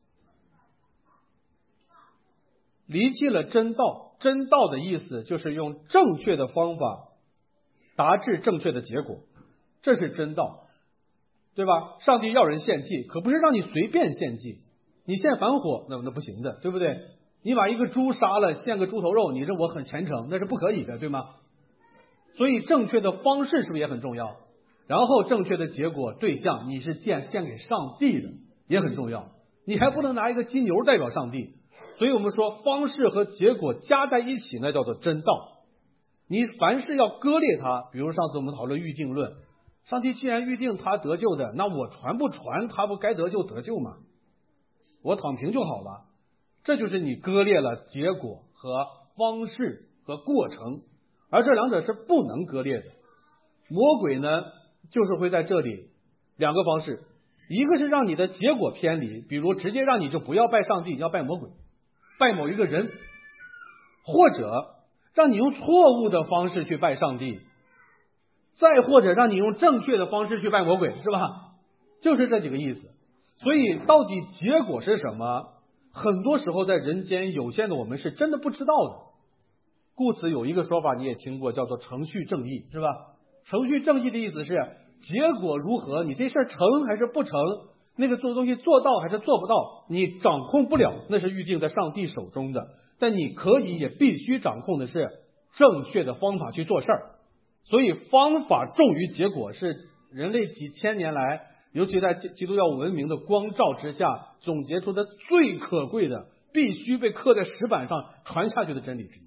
离弃了真道，真道的意思就是用正确的方法达至正确的结果，这是真道，对吧？上帝要人献祭，可不是让你随便献祭，你献反火那不行的，对不对？你把一个猪杀了献个猪头肉，你说我很虔诚，那是不可以的，对吗？所以正确的方式是不是也很重要？然后正确的结果对象你是献给上帝的也很重要，你还不能拿一个金牛代表上帝。所以我们说方式和结果加在一起那叫做真道。你凡事要割裂它，比如上次我们讨论预定论，上帝既然预定他得救的，那我传不传他不该得救得救吗？我躺平就好了。这就是你割裂了结果和方式和过程，而这两者是不能割裂的。魔鬼呢就是会在这里两个方式，一个是让你的结果偏离，比如直接让你就不要拜上帝，要拜魔鬼，拜某一个人，或者让你用错误的方式去拜上帝，再或者让你用正确的方式去拜魔鬼，是吧？就是这几个意思。所以到底结果是什么，很多时候在人间有限的我们是真的不知道的。故此有一个说法你也听过，叫做程序正义，是吧？程序正义的意思是结果如何，你这事儿成还是不成，那个做的东西做到还是做不到，你掌控不了，那是预定在上帝手中的。但你可以也必须掌控的是正确的方法去做事儿。所以方法重于结果是人类几千年来，尤其在基督教文明的光照之下总结出的最可贵的，必须被刻在石板上传下去的真理之一。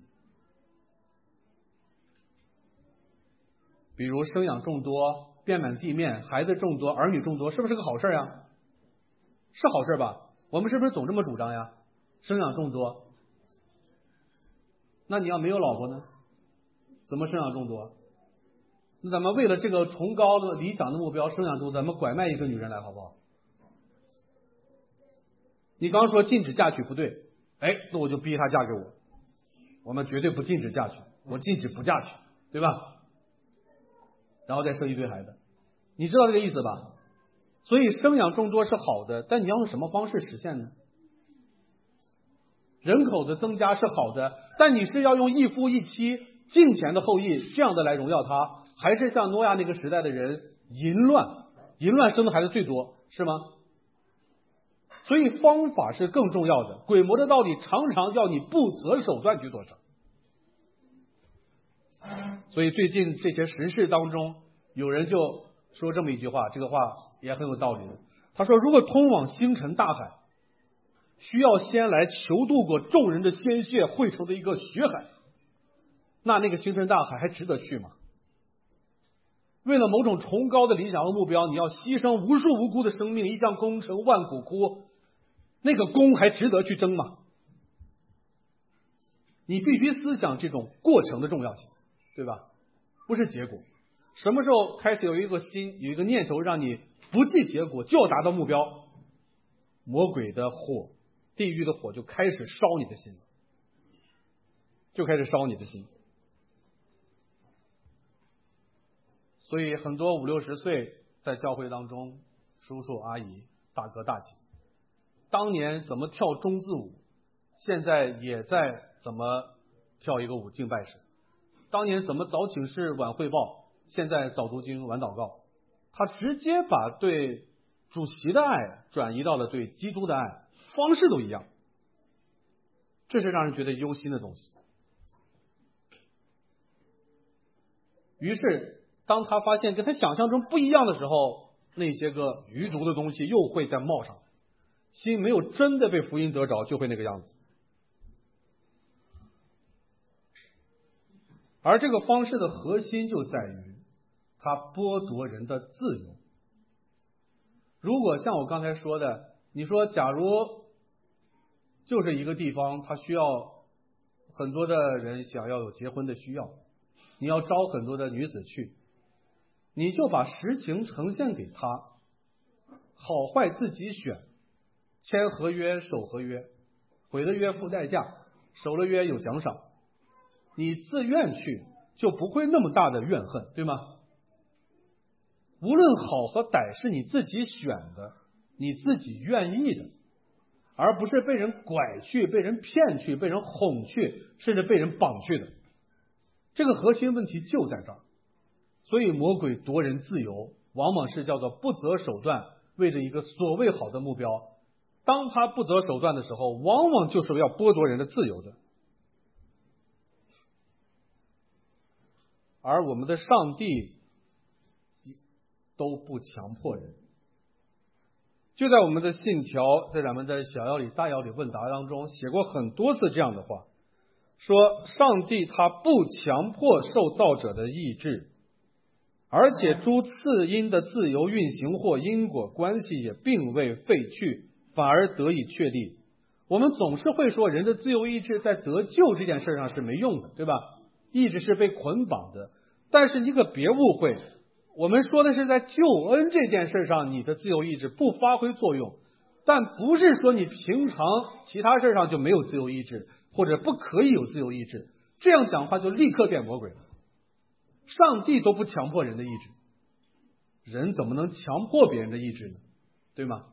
比如生养众多，遍满地面，孩子众多，儿女众多，是不是个好事呀？是好事吧？我们是不是总这么主张呀？生养众多。那你要没有老婆呢？怎么生养众多？那咱们为了这个崇高的理想的目标生养众多，咱们拐卖一个女人来好不好？你刚说禁止嫁娶不对，那我就逼她嫁给我，我们绝对不禁止嫁娶，我禁止不嫁娶，对吧？然后再生一堆孩子，你知道这个意思吧？所以生养众多是好的，但你要用什么方式实现呢？人口的增加是好的，但你是要用一夫一妻敬虔的后裔这样的来荣耀他，还是像挪亚那个时代的人淫乱生的孩子最多，是吗？所以方法是更重要的。鬼魔的道理常常要你不择手段去做事。所以最近这些时事当中，有人就说这么一句话，这个话也很有道理。他说，如果通往星辰大海需要先来求渡过众人的鲜血汇成的一个血海，那个星辰大海还值得去吗？为了某种崇高的理想和目标，你要牺牲无数无辜的生命，一将功成万骨枯，那个功还值得去争吗？你必须思想这种过程的重要性，对吧？不是结果。什么时候开始有一个念头让你不计结果，就要达到目标，魔鬼的火，地狱的火就开始烧你的心了，就开始烧你的心。所以很多50、60岁在教会当中，叔叔阿姨、大哥大姐，当年怎么跳中字舞，现在也在怎么跳一个舞敬拜神；当年怎么早请示晚汇报，现在早读经晚祷告。他直接把对主席的爱转移到了对基督的爱，方式都一样，这是让人觉得忧心的东西。于是当他发现跟他想象中不一样的时候，那些个余毒的东西又会再冒上来，心没有真的被福音得着，就会那个样子。而这个方式的核心就在于它剥夺人的自由。如果像我刚才说的，你说假如就是一个地方，它需要很多的人想要有结婚的需要，你要招很多的女子去，你就把实情呈现给他，好坏自己选，签合约守合约，毁了约付代价，守了约有奖赏，你自愿去就不会那么大的怨恨，对吗？无论好和歹是你自己选的，你自己愿意的，而不是被人拐去、被人骗去、被人哄去，甚至被人绑去的。这个核心问题就在这儿。所以魔鬼夺人自由，往往是叫做不择手段，为着一个所谓好的目标。当他不择手段的时候，往往就是要剥夺人的自由的。而我们的上帝都不强迫人。就在我们的信条，在咱们的小要理、大要理问答当中写过很多次这样的话，说上帝他不强迫受造者的意志，而且诸次因的自由运行或因果关系也并未废去，反而得以确立。我们总是会说人的自由意志在得救这件事上是没用的，对吧？意志是被捆绑的。但是你可别误会，我们说的是在救恩这件事上你的自由意志不发挥作用，但不是说你平常其他事上就没有自由意志，或者不可以有自由意志。这样讲话就立刻变魔鬼了。上帝都不强迫人的意志，人怎么能强迫别人的意志呢？对吗？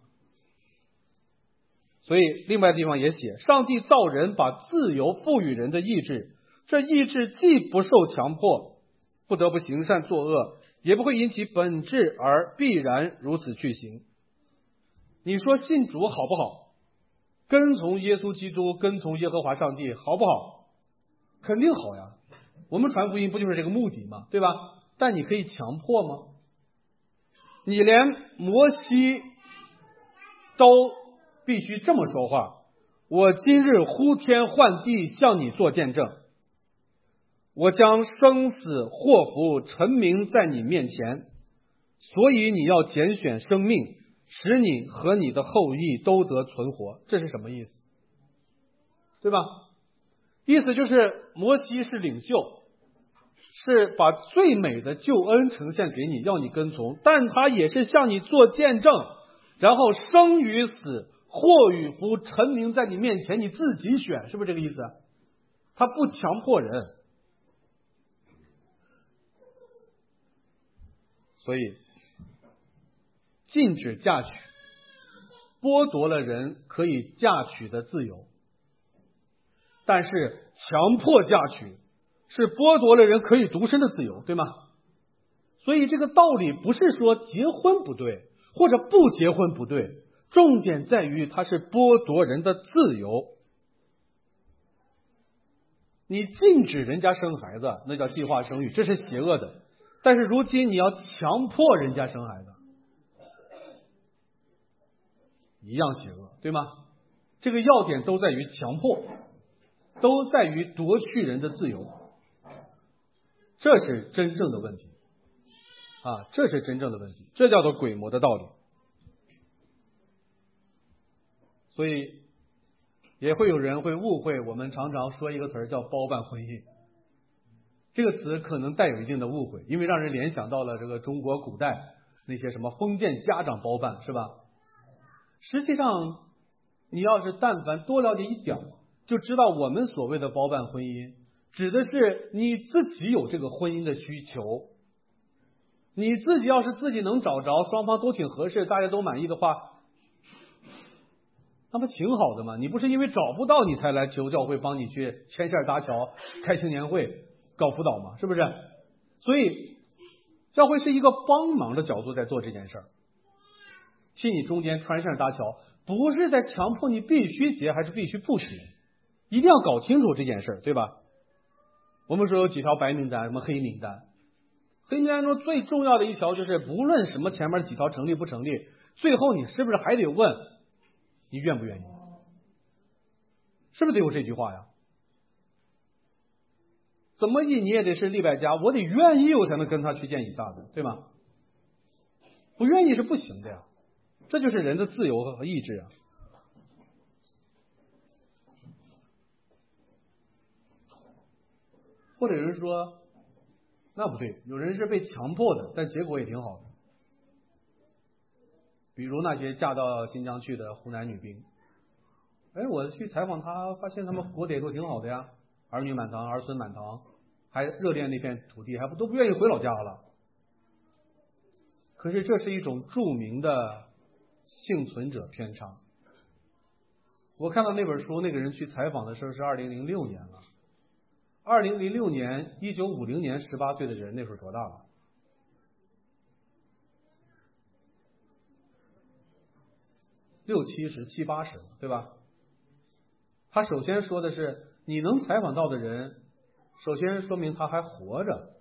所以另外地方也写，上帝造人，把自由赋予人的意志，这意志既不受强迫，不得不行善作恶，也不会引起本质而必然如此去行。你说信主好不好？跟从耶稣基督，跟从耶和华上帝好不好？肯定好呀，我们传福音不就是这个目的吗？对吧？但你可以强迫吗？你连摩西都必须这么说话，我今日呼天唤地向你做见证，我将生死祸福陈明在你面前，所以你要拣选生命，使你和你的后裔都得存活。这是什么意思？对吧？意思就是摩西是领袖，是把最美的救恩呈现给你，要你跟从，但他也是向你做见证，然后生与死祸与福陈明在你面前，你自己选，是不是这个意思？他不强迫人。所以禁止嫁娶剥夺了人可以嫁娶的自由，但是强迫嫁娶是剥夺了人可以独身的自由，对吗？所以这个道理不是说结婚不对或者不结婚不对，重点在于它是剥夺人的自由。你禁止人家生孩子，那叫计划生育，这是邪恶的。但是如今你要强迫人家生孩子，一样邪恶，对吗？这个要点都在于强迫，都在于夺去人的自由，这是真正的问题啊！这是真正的问题，这叫做鬼魔的道理。所以也会有人会误会，我们常常说一个词儿叫包办婚姻，这个词可能带有一定的误会，因为让人联想到了这个中国古代那些什么封建家长包办，是吧？实际上，你要是但凡多了解一点，就知道我们所谓的包办婚姻，指的是你自己有这个婚姻的需求，你自己要是自己能找着，双方都挺合适，大家都满意的话，那不挺好的吗？你不是因为找不到你才来求教会帮你去牵线搭桥、开青年会、搞辅导吗？是不是？所以教会是一个帮忙的角度在做这件事儿，替你中间穿线搭桥，不是在强迫你必须结还是必须不结，一定要搞清楚这件事儿，对吧？我们说有几条白名单，什么黑名单？黑名单中最重要的一条就是，不论什么前面几条成立不成立，最后你是不是还得问你愿不愿意？是不是得有这句话呀？怎么地你也得是利百家，我得愿意我才能跟他去见以撒的，对吗？不愿意是不行的呀，这就是人的自由和意志啊。或者有人说那不对，有人是被强迫的，但结果也挺好的。比如那些嫁到新疆去的湖南女兵，我去采访她，发现他们活得也都挺好的呀，儿女满堂，儿孙满堂，还热恋那片土地，还都不愿意回老家了。可是这是一种著名的幸存者偏差。我看到那本书，那个人去采访的时候是2006年了。2006年，1950年18岁的人那时候多大了？60、70、70、80，对吧？他首先说的是，你能采访到的人，首先说明他还活着，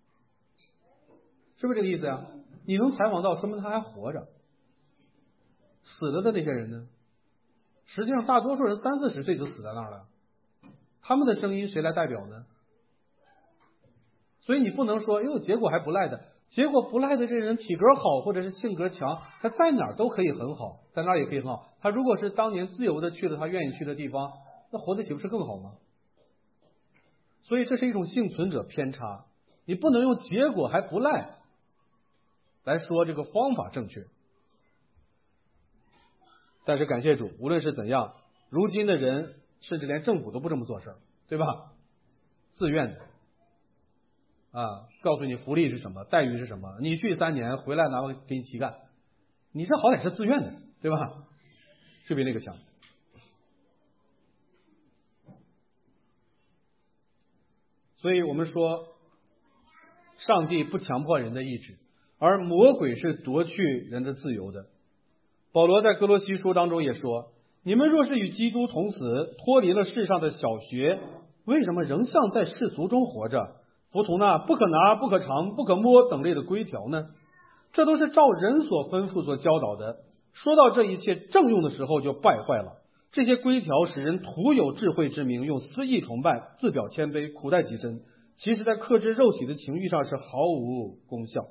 是不是这个意思呀？你能采访到，说明他还活着。死了的那些人呢？实际上大多数人30、40岁就死在那儿了，他们的声音谁来代表呢？所以你不能说结果还不赖的，结果不赖的这人体格好或者是性格强，他在哪儿都可以很好，在那儿也可以很好。他如果是当年自由的去了他愿意去的地方，那活得岂不是更好吗？所以这是一种幸存者偏差，你不能用结果还不赖来说这个方法正确。但是感谢主，无论是怎样，如今的人甚至连政府都不这么做事儿，对吧？自愿的告诉你福利是什么，待遇是什么，你去3年回来拿回给你提干，你这好歹是自愿的，对吧？是比那个强。所以我们说，上帝不强迫人的意志，而魔鬼是夺去人的自由的。保罗在哥罗西书当中也说，你们若是与基督同死，脱离了世上的小学，为什么仍像在世俗中活着，服从那不可拿、不可尝、不可摸等类的规条呢？这都是照人所吩咐所教导的。说到这一切正用的时候就败坏了。这些规条使人徒有智慧之名，用私意崇拜，自表谦卑，苦待己身，其实在克制肉体的情欲上是毫无功效。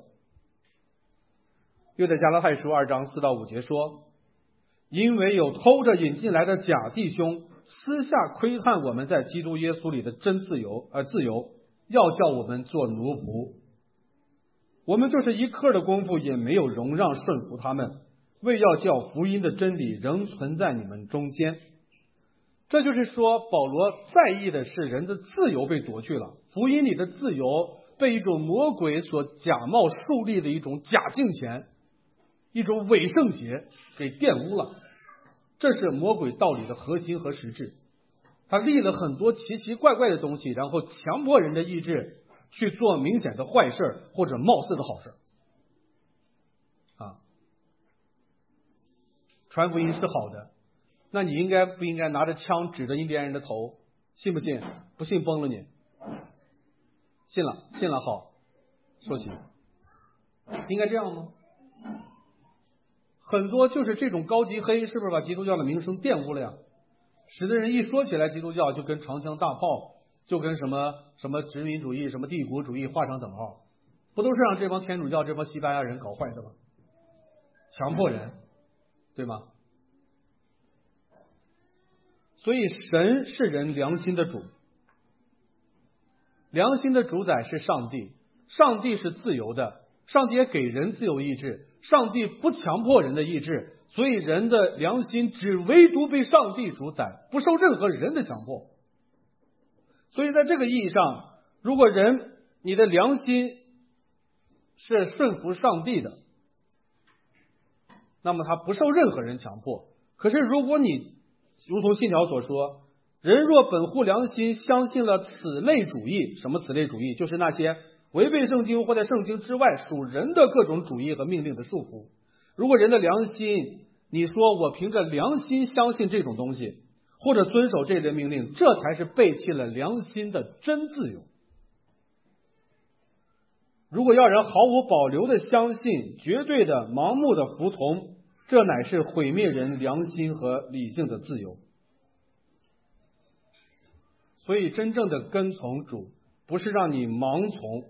又在加拉太书2章4到5节说，因为有偷着引进来的假弟兄，私下窥探我们在基督耶稣里的真自由，要叫我们做奴仆。我们就是一刻的功夫也没有容让顺服他们，为要叫福音的真理仍存在你们中间。这就是说，保罗在意的是人的自由被夺去了，福音里的自由被一种魔鬼所假冒树立的一种假敬虔，一种伪圣洁给玷污了。这是魔鬼道理的核心和实质。他立了很多奇奇怪怪的东西，然后强迫人的意志去做明显的坏事或者貌似的好事。传福音是好的，那你应该不应该拿着枪指着印第安人的头？信不信？不信崩了你。信了好，说起应该这样吗？很多就是这种高级黑，是不是把基督教的名声玷污了呀？使得人一说起来基督教就跟长枪大炮，就跟什么殖民主义、什么帝国主义画上等号，不都是让这帮天主教、这帮西班牙人搞坏的吗？强迫人，对吗？所以神是人良心的主，良心的主宰是上帝，上帝是自由的， 上帝也给人自由意志，上帝不强迫人的意志，所以人的良心只唯独被上帝主宰，不受任何人的强迫。所以在这个意义上，如果你的良心是顺服上帝的，那么他不受任何人强迫。可是如果你如同信条所说，人若本乎良心相信了此类主义，什么此类主义？就是那些违背圣经或在圣经之外属人的各种主义和命令的束缚。如果人的良心，你说我凭着良心相信这种东西，或者遵守这类命令，这才是背弃了良心的真自由。如果要人毫无保留的相信，绝对的盲目的服从，这乃是毁灭人良心和理性的自由。所以真正的跟从主，不是让你盲从。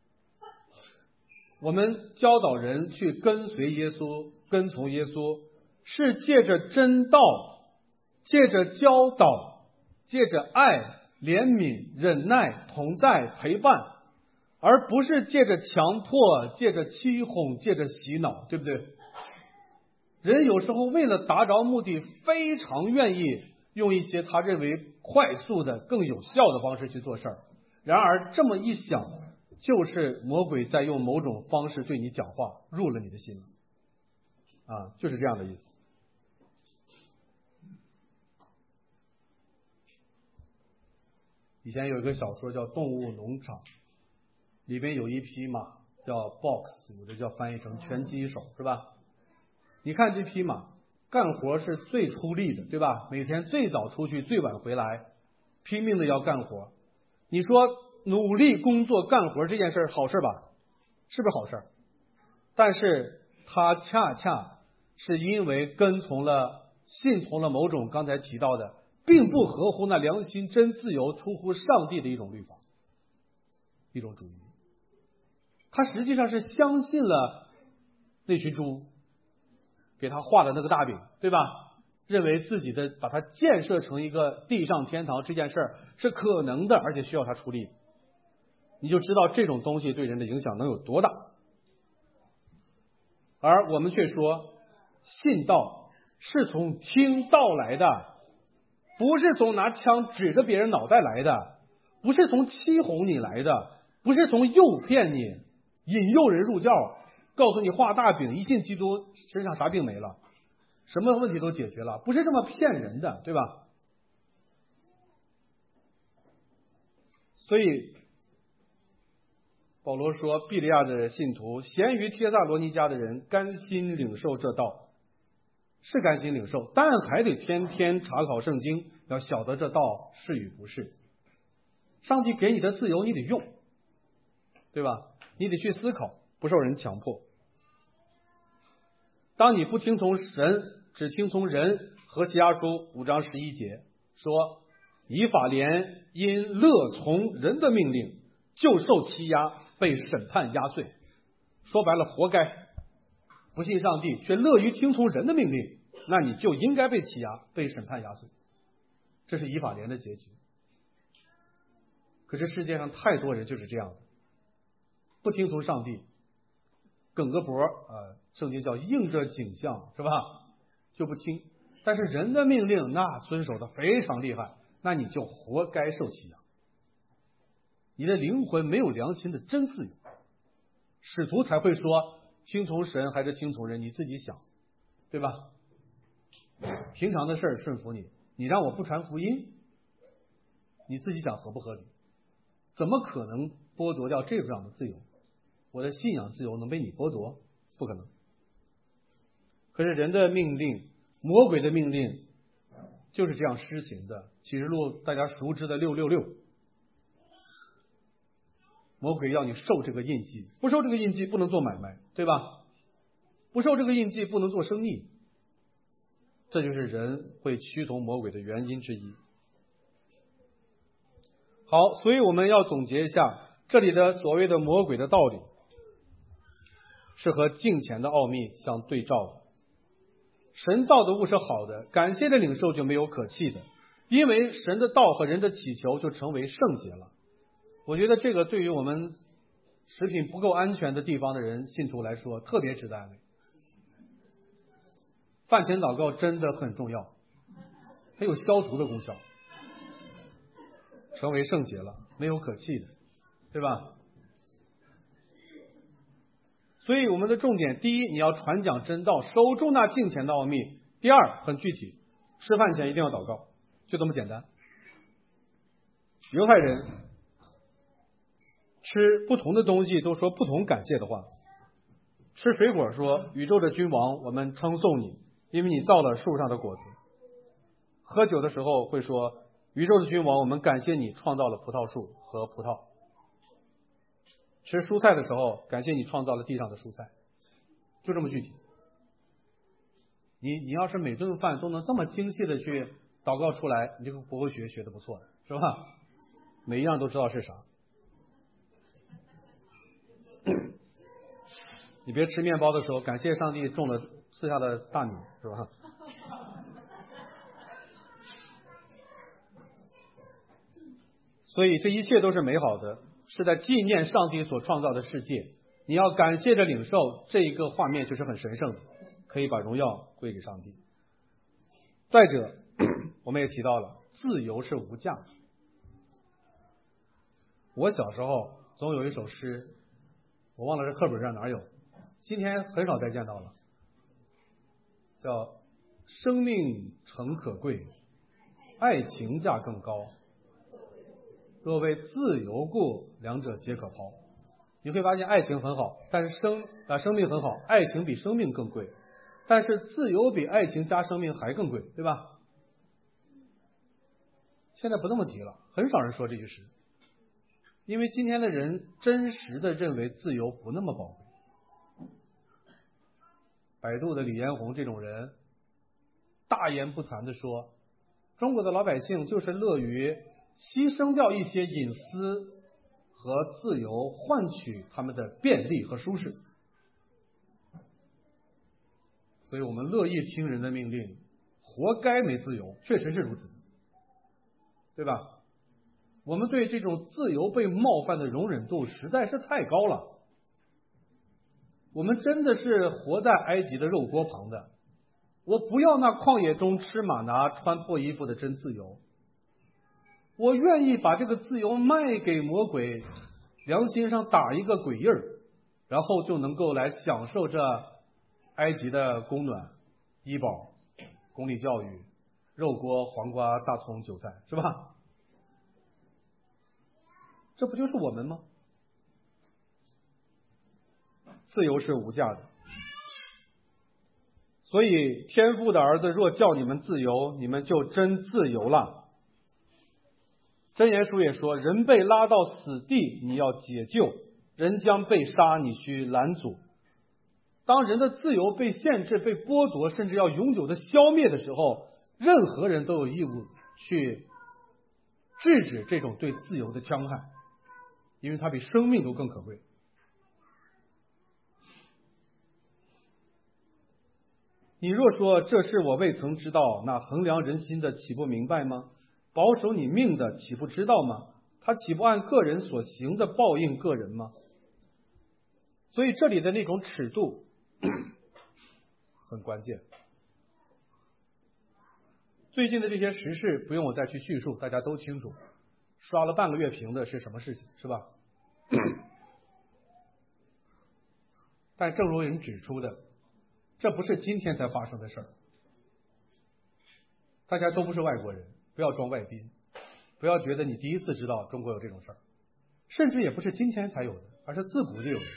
我们教导人去跟随耶稣，跟从耶稣，是借着真道，借着教导，借着爱、怜悯、忍耐、同在、陪伴，而不是借着强迫，借着欺哄，借着洗脑，对不对？人有时候为了达着目的，非常愿意用一些他认为快速的、更有效的方式去做事儿。然而这么一想，就是魔鬼在用某种方式对你讲话，入了你的心啊，就是这样的意思。以前有一个小说叫《动物农场》，里边有一匹马叫 Box， 有的叫翻译成拳击手，是吧？你看这匹马干活是最出力的，对吧？每天最早出去，最晚回来，拼命的要干活。你说努力工作干活这件事好事吧？是不是好事？但是他恰恰是因为信从了某种刚才提到的并不合乎那良心真自由、出乎上帝的一种律法，一种主义。他实际上是相信了那群猪给他画的那个大饼，对吧？认为自己的把它建设成一个地上天堂这件事是可能的，而且需要他出力。你就知道这种东西对人的影响能有多大。而我们却说，信道是从听道来的，不是从拿枪指着别人脑袋来的，不是从欺哄你来的，不是从诱骗你、引诱人入教，告诉你画大饼，一信基督身上啥病没了，什么问题都解决了，不是这么骗人的，对吧？所以保罗说，庇利亚的信徒咸于帖撒罗尼迦的人甘心领受这道，是甘心领受，但还得天天查考圣经，要晓得这道是与不是。上帝给你的自由你得用，对吧？你得去思考，不受人强迫。当你不听从神，只听从人，何西阿书5章11节说，以法莲因乐从人的命令，就受欺压，被审判压碎。说白了，活该。不信上帝却乐于听从人的命令，那你就应该被欺压，被审判压碎。这是以法莲的结局。可是世界上太多人就是这样的，不听从上帝，梗个脖圣经叫硬着颈项，是吧？就不听。但是人的命令那遵守的非常厉害，那你就活该受欺压。你的灵魂没有良心的真自由。使徒才会说，听从神还是听从人，你自己想，对吧？平常的事顺服你，你让我不传福音，你自己想合不合理？怎么可能剥夺掉这样的自由？我的信仰自由能被你剥夺？不可能。可是人的命令，魔鬼的命令就是这样施行的。启示录大家熟知的666，魔鬼要你受这个印记，不受这个印记不能做买卖，对吧？不受这个印记不能做生意，这就是人会屈从魔鬼的原因之一。好，所以我们要总结一下，这里的所谓的魔鬼的道理是和敬虔的奥秘相对照的。神造的物是好的，感谢的领受就没有可弃的，因为神的道和人的祈求就成为圣洁了。我觉得这个对于我们食品不够安全的地方的人，信徒来说特别值得安慰。饭前祷告真的很重要，它有消毒的功效，成为圣洁了，没有可弃的，对吧？所以我们的重点，第一，你要传讲真道，守住那敬虔的奥秘；第二，很具体，吃饭前一定要祷告，就这么简单。犹太人吃不同的东西都说不同感谢的话，吃水果说宇宙的君王，我们称颂你，因为你造了树上的果子。喝酒的时候会说宇宙的君王，我们感谢你创造了葡萄树和葡萄。吃蔬菜的时候，感谢你创造了地上的蔬菜，就这么具体。你要是每顿饭都能这么精细的去祷告出来，你这个国学学的不错的，是吧？每一样都知道是啥。你别吃面包的时候，感谢上帝种了赐下的大米，是吧？所以这一切都是美好的，是在纪念上帝所创造的世界。你要感谢着领受，这一个画面就是很神圣的，可以把荣耀归给上帝。再者，我们也提到了，自由是无价的。我小时候总有一首诗，我忘了这课本上哪有，今天很少再见到了，叫生命诚可贵，爱情价更高，若为自由故，两者皆可抛。你会发现爱情很好，但是生命很好，爱情比生命更贵，但是自由比爱情加生命还更贵，对吧？现在不那么提了，很少人说这句诗，因为今天的人真实的认为自由不那么宝贵。百度的李彦宏这种人大言不惭地说，中国的老百姓就是乐于牺牲掉一些隐私和自由，换取他们的便利和舒适。所以我们乐意听人的命令，活该没自由，确实是如此，对吧？我们对这种自由被冒犯的容忍度实在是太高了。我们真的是活在埃及的肉锅旁的，我不要那旷野中吃玛拿穿破衣服的真自由，我愿意把这个自由卖给魔鬼，良心上打一个鬼印儿，然后就能够来享受这埃及的供暖、医保、公立教育、肉锅、黄瓜、大葱、韭菜，是吧？这不就是我们吗？自由是无价的，所以天父的儿子若叫你们自由，你们就真自由了。箴言书也说，人被拉到死地，你要解救；人将被杀，你需拦阻。当人的自由被限制、被剥夺，甚至要永久的消灭的时候，任何人都有义务去制止这种对自由的戕害，因为它比生命都更可贵。你若说这事我未曾知道，那衡量人心的岂不明白吗？保守你命的岂不知道吗？他岂不按个人所行的报应个人吗？所以这里的那种尺度很关键。最近的这些时事不用我再去叙述，大家都清楚。刷了半个月屏的是什么事情，是吧？但正如人指出的，这不是今天才发生的事儿。大家都不是外国人，不要装外宾，不要觉得你第一次知道中国有这种事儿，甚至也不是今天才有的，而是自古就有的。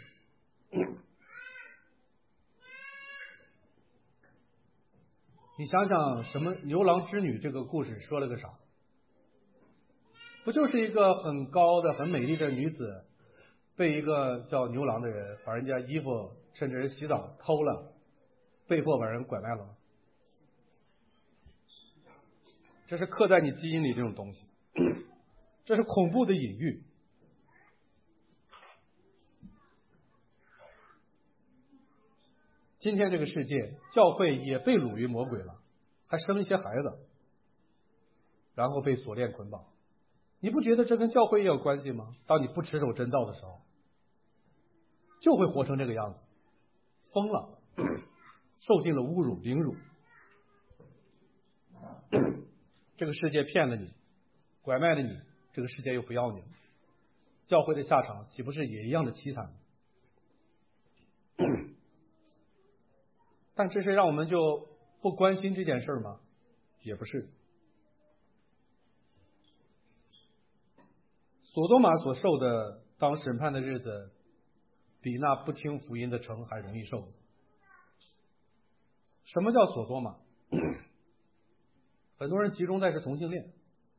你想想，什么牛郎织女这个故事说了个啥？不就是一个很高的、很美丽的女子，被一个叫牛郎的人把人家衣服甚至人洗澡偷了，被迫把人拐卖了吗？这是刻在你基因里这种东西，这是恐怖的隐喻。今天这个世界，教会也被掳于魔鬼了，还生一些孩子，然后被锁链捆绑。你不觉得这跟教会也有关系吗？当你不持守真道的时候， 就会活成这个样子，疯了，受尽了侮辱凌辱。这个世界骗了你，拐卖了你，这个世界又不要你了，教会的下场岂不是也一样的凄惨吗？但这是让我们就不关心这件事吗？也不是。所多玛所受的当审判的日子，比那不听福音的城还容易受。什么叫所多玛？很多人集中在是同性恋。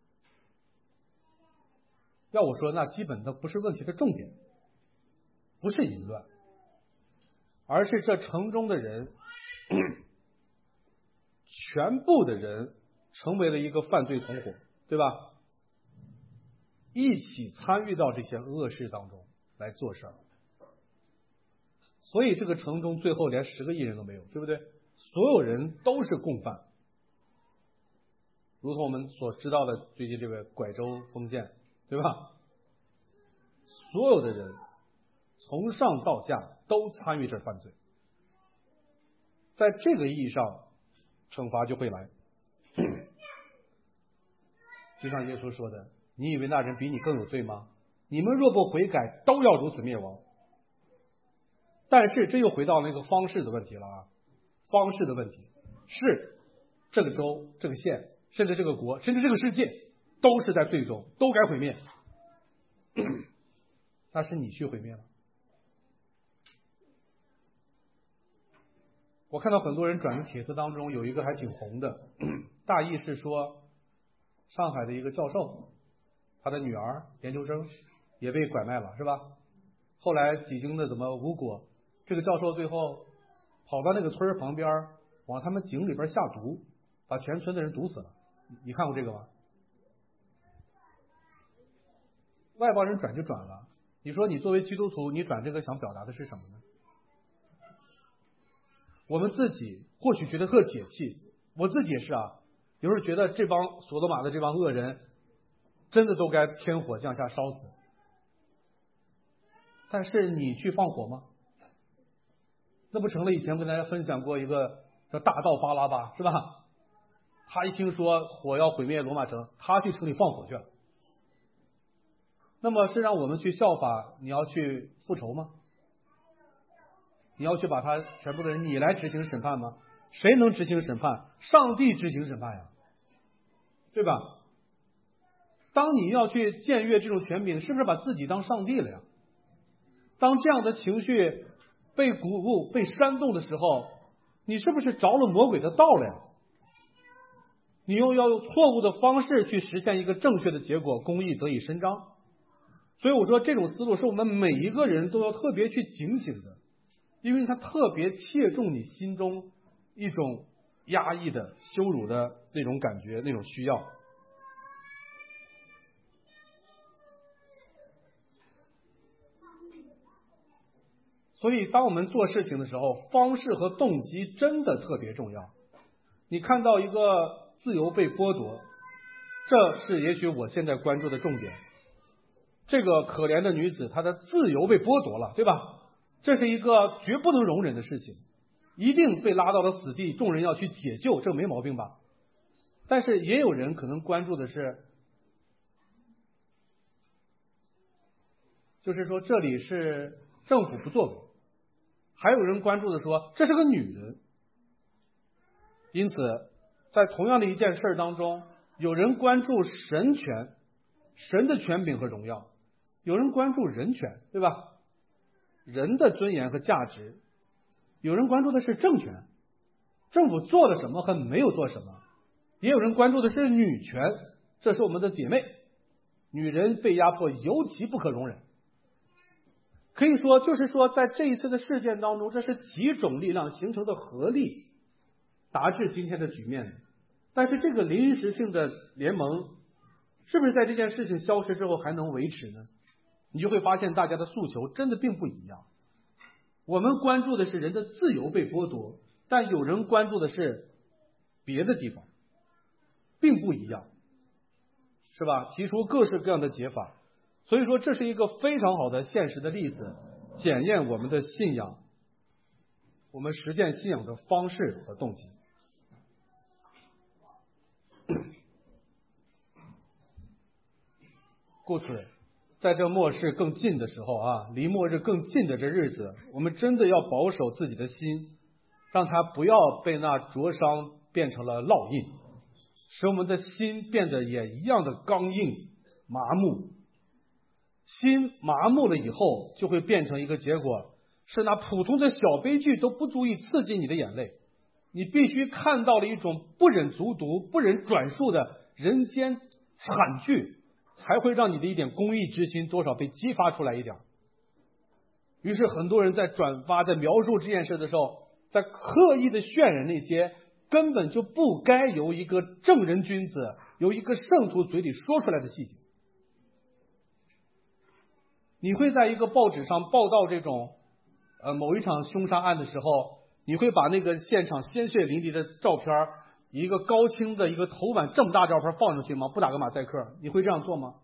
要我说，那基本的不是问题的重点，不是淫乱，而是这城中的人，全部的人成为了一个犯罪同伙，对吧？一起参与到这些恶事当中来做事儿，所以这个城中最后连10个义人都没有，对不对？所有人都是共犯，如同我们所知道的最近这个拐州封建，对吧？所有的人从上到下都参与着犯罪，在这个意义上，惩罚就会来。就像耶稣说的，你以为那人比你更有罪吗？你们若不悔改，都要如此灭亡。但是这又回到那个方式的问题了啊！方式的问题是这个州、这个县，甚至这个国，甚至这个世界，都是在罪中，都该毁灭。那是你去毁灭了。我看到很多人转的帖子当中有一个还挺红的，大意是说上海的一个教授，他的女儿研究生也被拐卖了，是吧？后来几经的怎么无果，这个教授最后跑到那个村旁边，往他们井里边下毒，把全村的人毒死了。你看过这个吗？外邦人转就转了，你说你作为基督徒，你转这个想表达的是什么呢？我们自己或许觉得特解气，我自己也是啊，有时候觉得这帮所多玛的这帮恶人真的都该天火降下烧死。但是你去放火吗？那不成了以前跟大家分享过一个叫大盗巴拉巴，是吧？他一听说火要毁灭罗马城，他去城里放火去了。那么是让我们去效法，你要去复仇吗？你要去把他全部的人你来执行审判吗？谁能执行审判？上帝执行审判呀，对吧？当你要去僭越这种权柄，是不是把自己当上帝了呀？当这样的情绪被鼓舞、被煽动的时候，你是不是着了魔鬼的道了呀？你又要用错误的方式去实现一个正确的结果，公义得以伸张。所以我说这种思路是我们每一个人都要特别去警醒的，因为它特别切中你心中一种压抑的、羞辱的那种感觉、那种需要。所以当我们做事情的时候，方式和动机真的特别重要。你看到一个自由被剥夺，这是也许我现在关注的重点。这个可怜的女子，她的自由被剥夺了，对吧？这是一个绝不能容忍的事情，一定被拉到了死地，众人要去解救，这没毛病吧？但是也有人可能关注的是，就是说这里是政府不作为，还有人关注的说这是个女人。因此在同样的一件事当中，有人关注神权，神的权柄和荣耀，有人关注人权，对吧？人的尊严和价值，有人关注的是政权，政府做了什么和没有做什么，也有人关注的是女权，这是我们的姐妹，女人被压迫尤其不可容忍。可以说就是说在这一次的事件当中，这是几种力量形成的合力达至今天的局面的。但是这个临时性的联盟是不是在这件事情消失之后还能维持呢？你就会发现大家的诉求真的并不一样。我们关注的是人的自由被剥夺，但有人关注的是别的地方，并不一样，是吧？提出各式各样的解法。所以说这是一个非常好的现实的例子， 检验我们的信仰，我们实践信仰的方式和动机。故此，在这末世更近的时候离末日更近的这日子，我们真的要保守自己的心，让它不要被那灼伤变成了烙印，使我们的心变得也一样的刚硬麻木。心麻木了以后，就会变成一个结果，是那普通的小悲剧都不足以刺激你的眼泪，你必须看到了一种不忍卒读、不忍转述的人间惨剧，才会让你的一点公益之心多少被激发出来一点。于是很多人在转发、在描述这件事的时候，在刻意的渲染那些根本就不该由一个正人君子、由一个圣徒嘴里说出来的细节。你会在一个报纸上报道这种某一场凶杀案的时候，你会把那个现场鲜血淋漓的照片，一个高清的一个头版这么大照片放上去吗？不打个马赛克，你会这样做吗？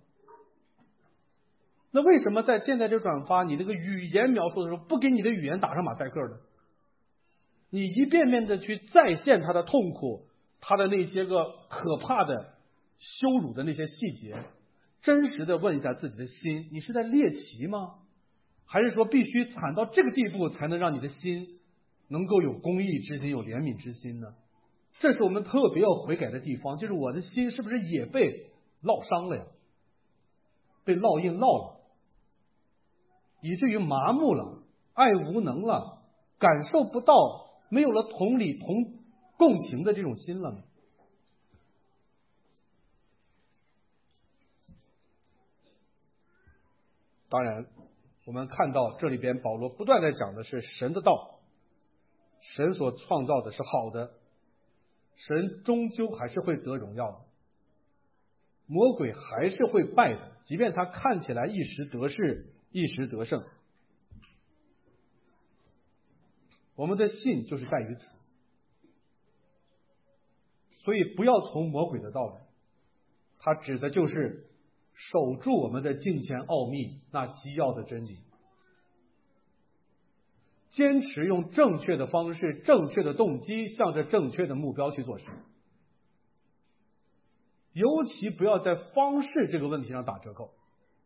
那为什么在现在这转发你那个语言描述的时候，不给你的语言打上马赛克呢？你一遍遍的去再现他的痛苦，他的那些个可怕的羞辱的那些细节，真实的问一下自己的心，你是在猎奇吗？还是说必须惨到这个地步才能让你的心能够有公义之心、有怜悯之心呢？这是我们特别要悔改的地方，就是我的心是不是也被烙伤了呀？被烙印烙了，以至于麻木了、爱无能了，感受不到，没有了同理共情的这种心了呢？当然我们看到这里边保罗不断在讲的是神的道，神所创造的是好的，神终究还是会得荣耀的，魔鬼还是会败的，即便他看起来一时得势一时得胜。我们的信就是在于此，所以不要从魔鬼的道来，他指的就是守住我们的敬虔奥秘那基要的真理，坚持用正确的方式、正确的动机，向着正确的目标去做事。尤其不要在方式这个问题上打折扣，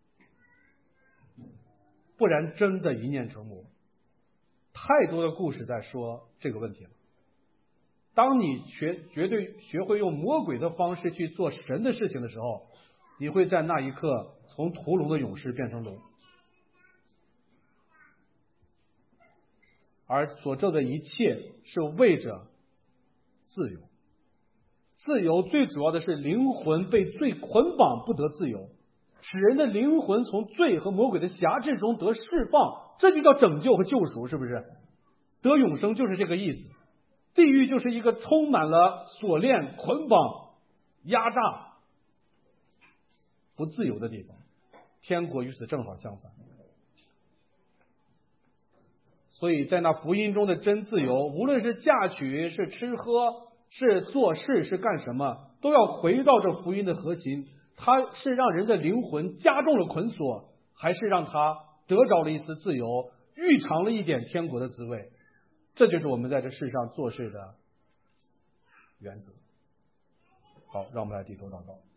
不然真的一念成魔。太多的故事在说这个问题了。当你绝对学会用魔鬼的方式去做神的事情的时候，你会在那一刻从屠龙的勇士变成龙，而所做的一切是为着自由。自由最主要的是灵魂被罪捆绑不得自由，使人的灵魂从罪和魔鬼的辖制中得释放，这就叫拯救和救赎，是不是？得永生就是这个意思。地狱就是一个充满了锁链、捆绑、压榨、不自由的地方，天国与此正好相反。所以在那福音中的真自由，无论是嫁娶、是吃喝、是做事、是干什么，都要回到这福音的核心，它是让人的灵魂加重了捆锁，还是让他得着了一丝自由，预尝了一点天国的滋味。这就是我们在这世上做事的原则。好，让我们来低头祷告。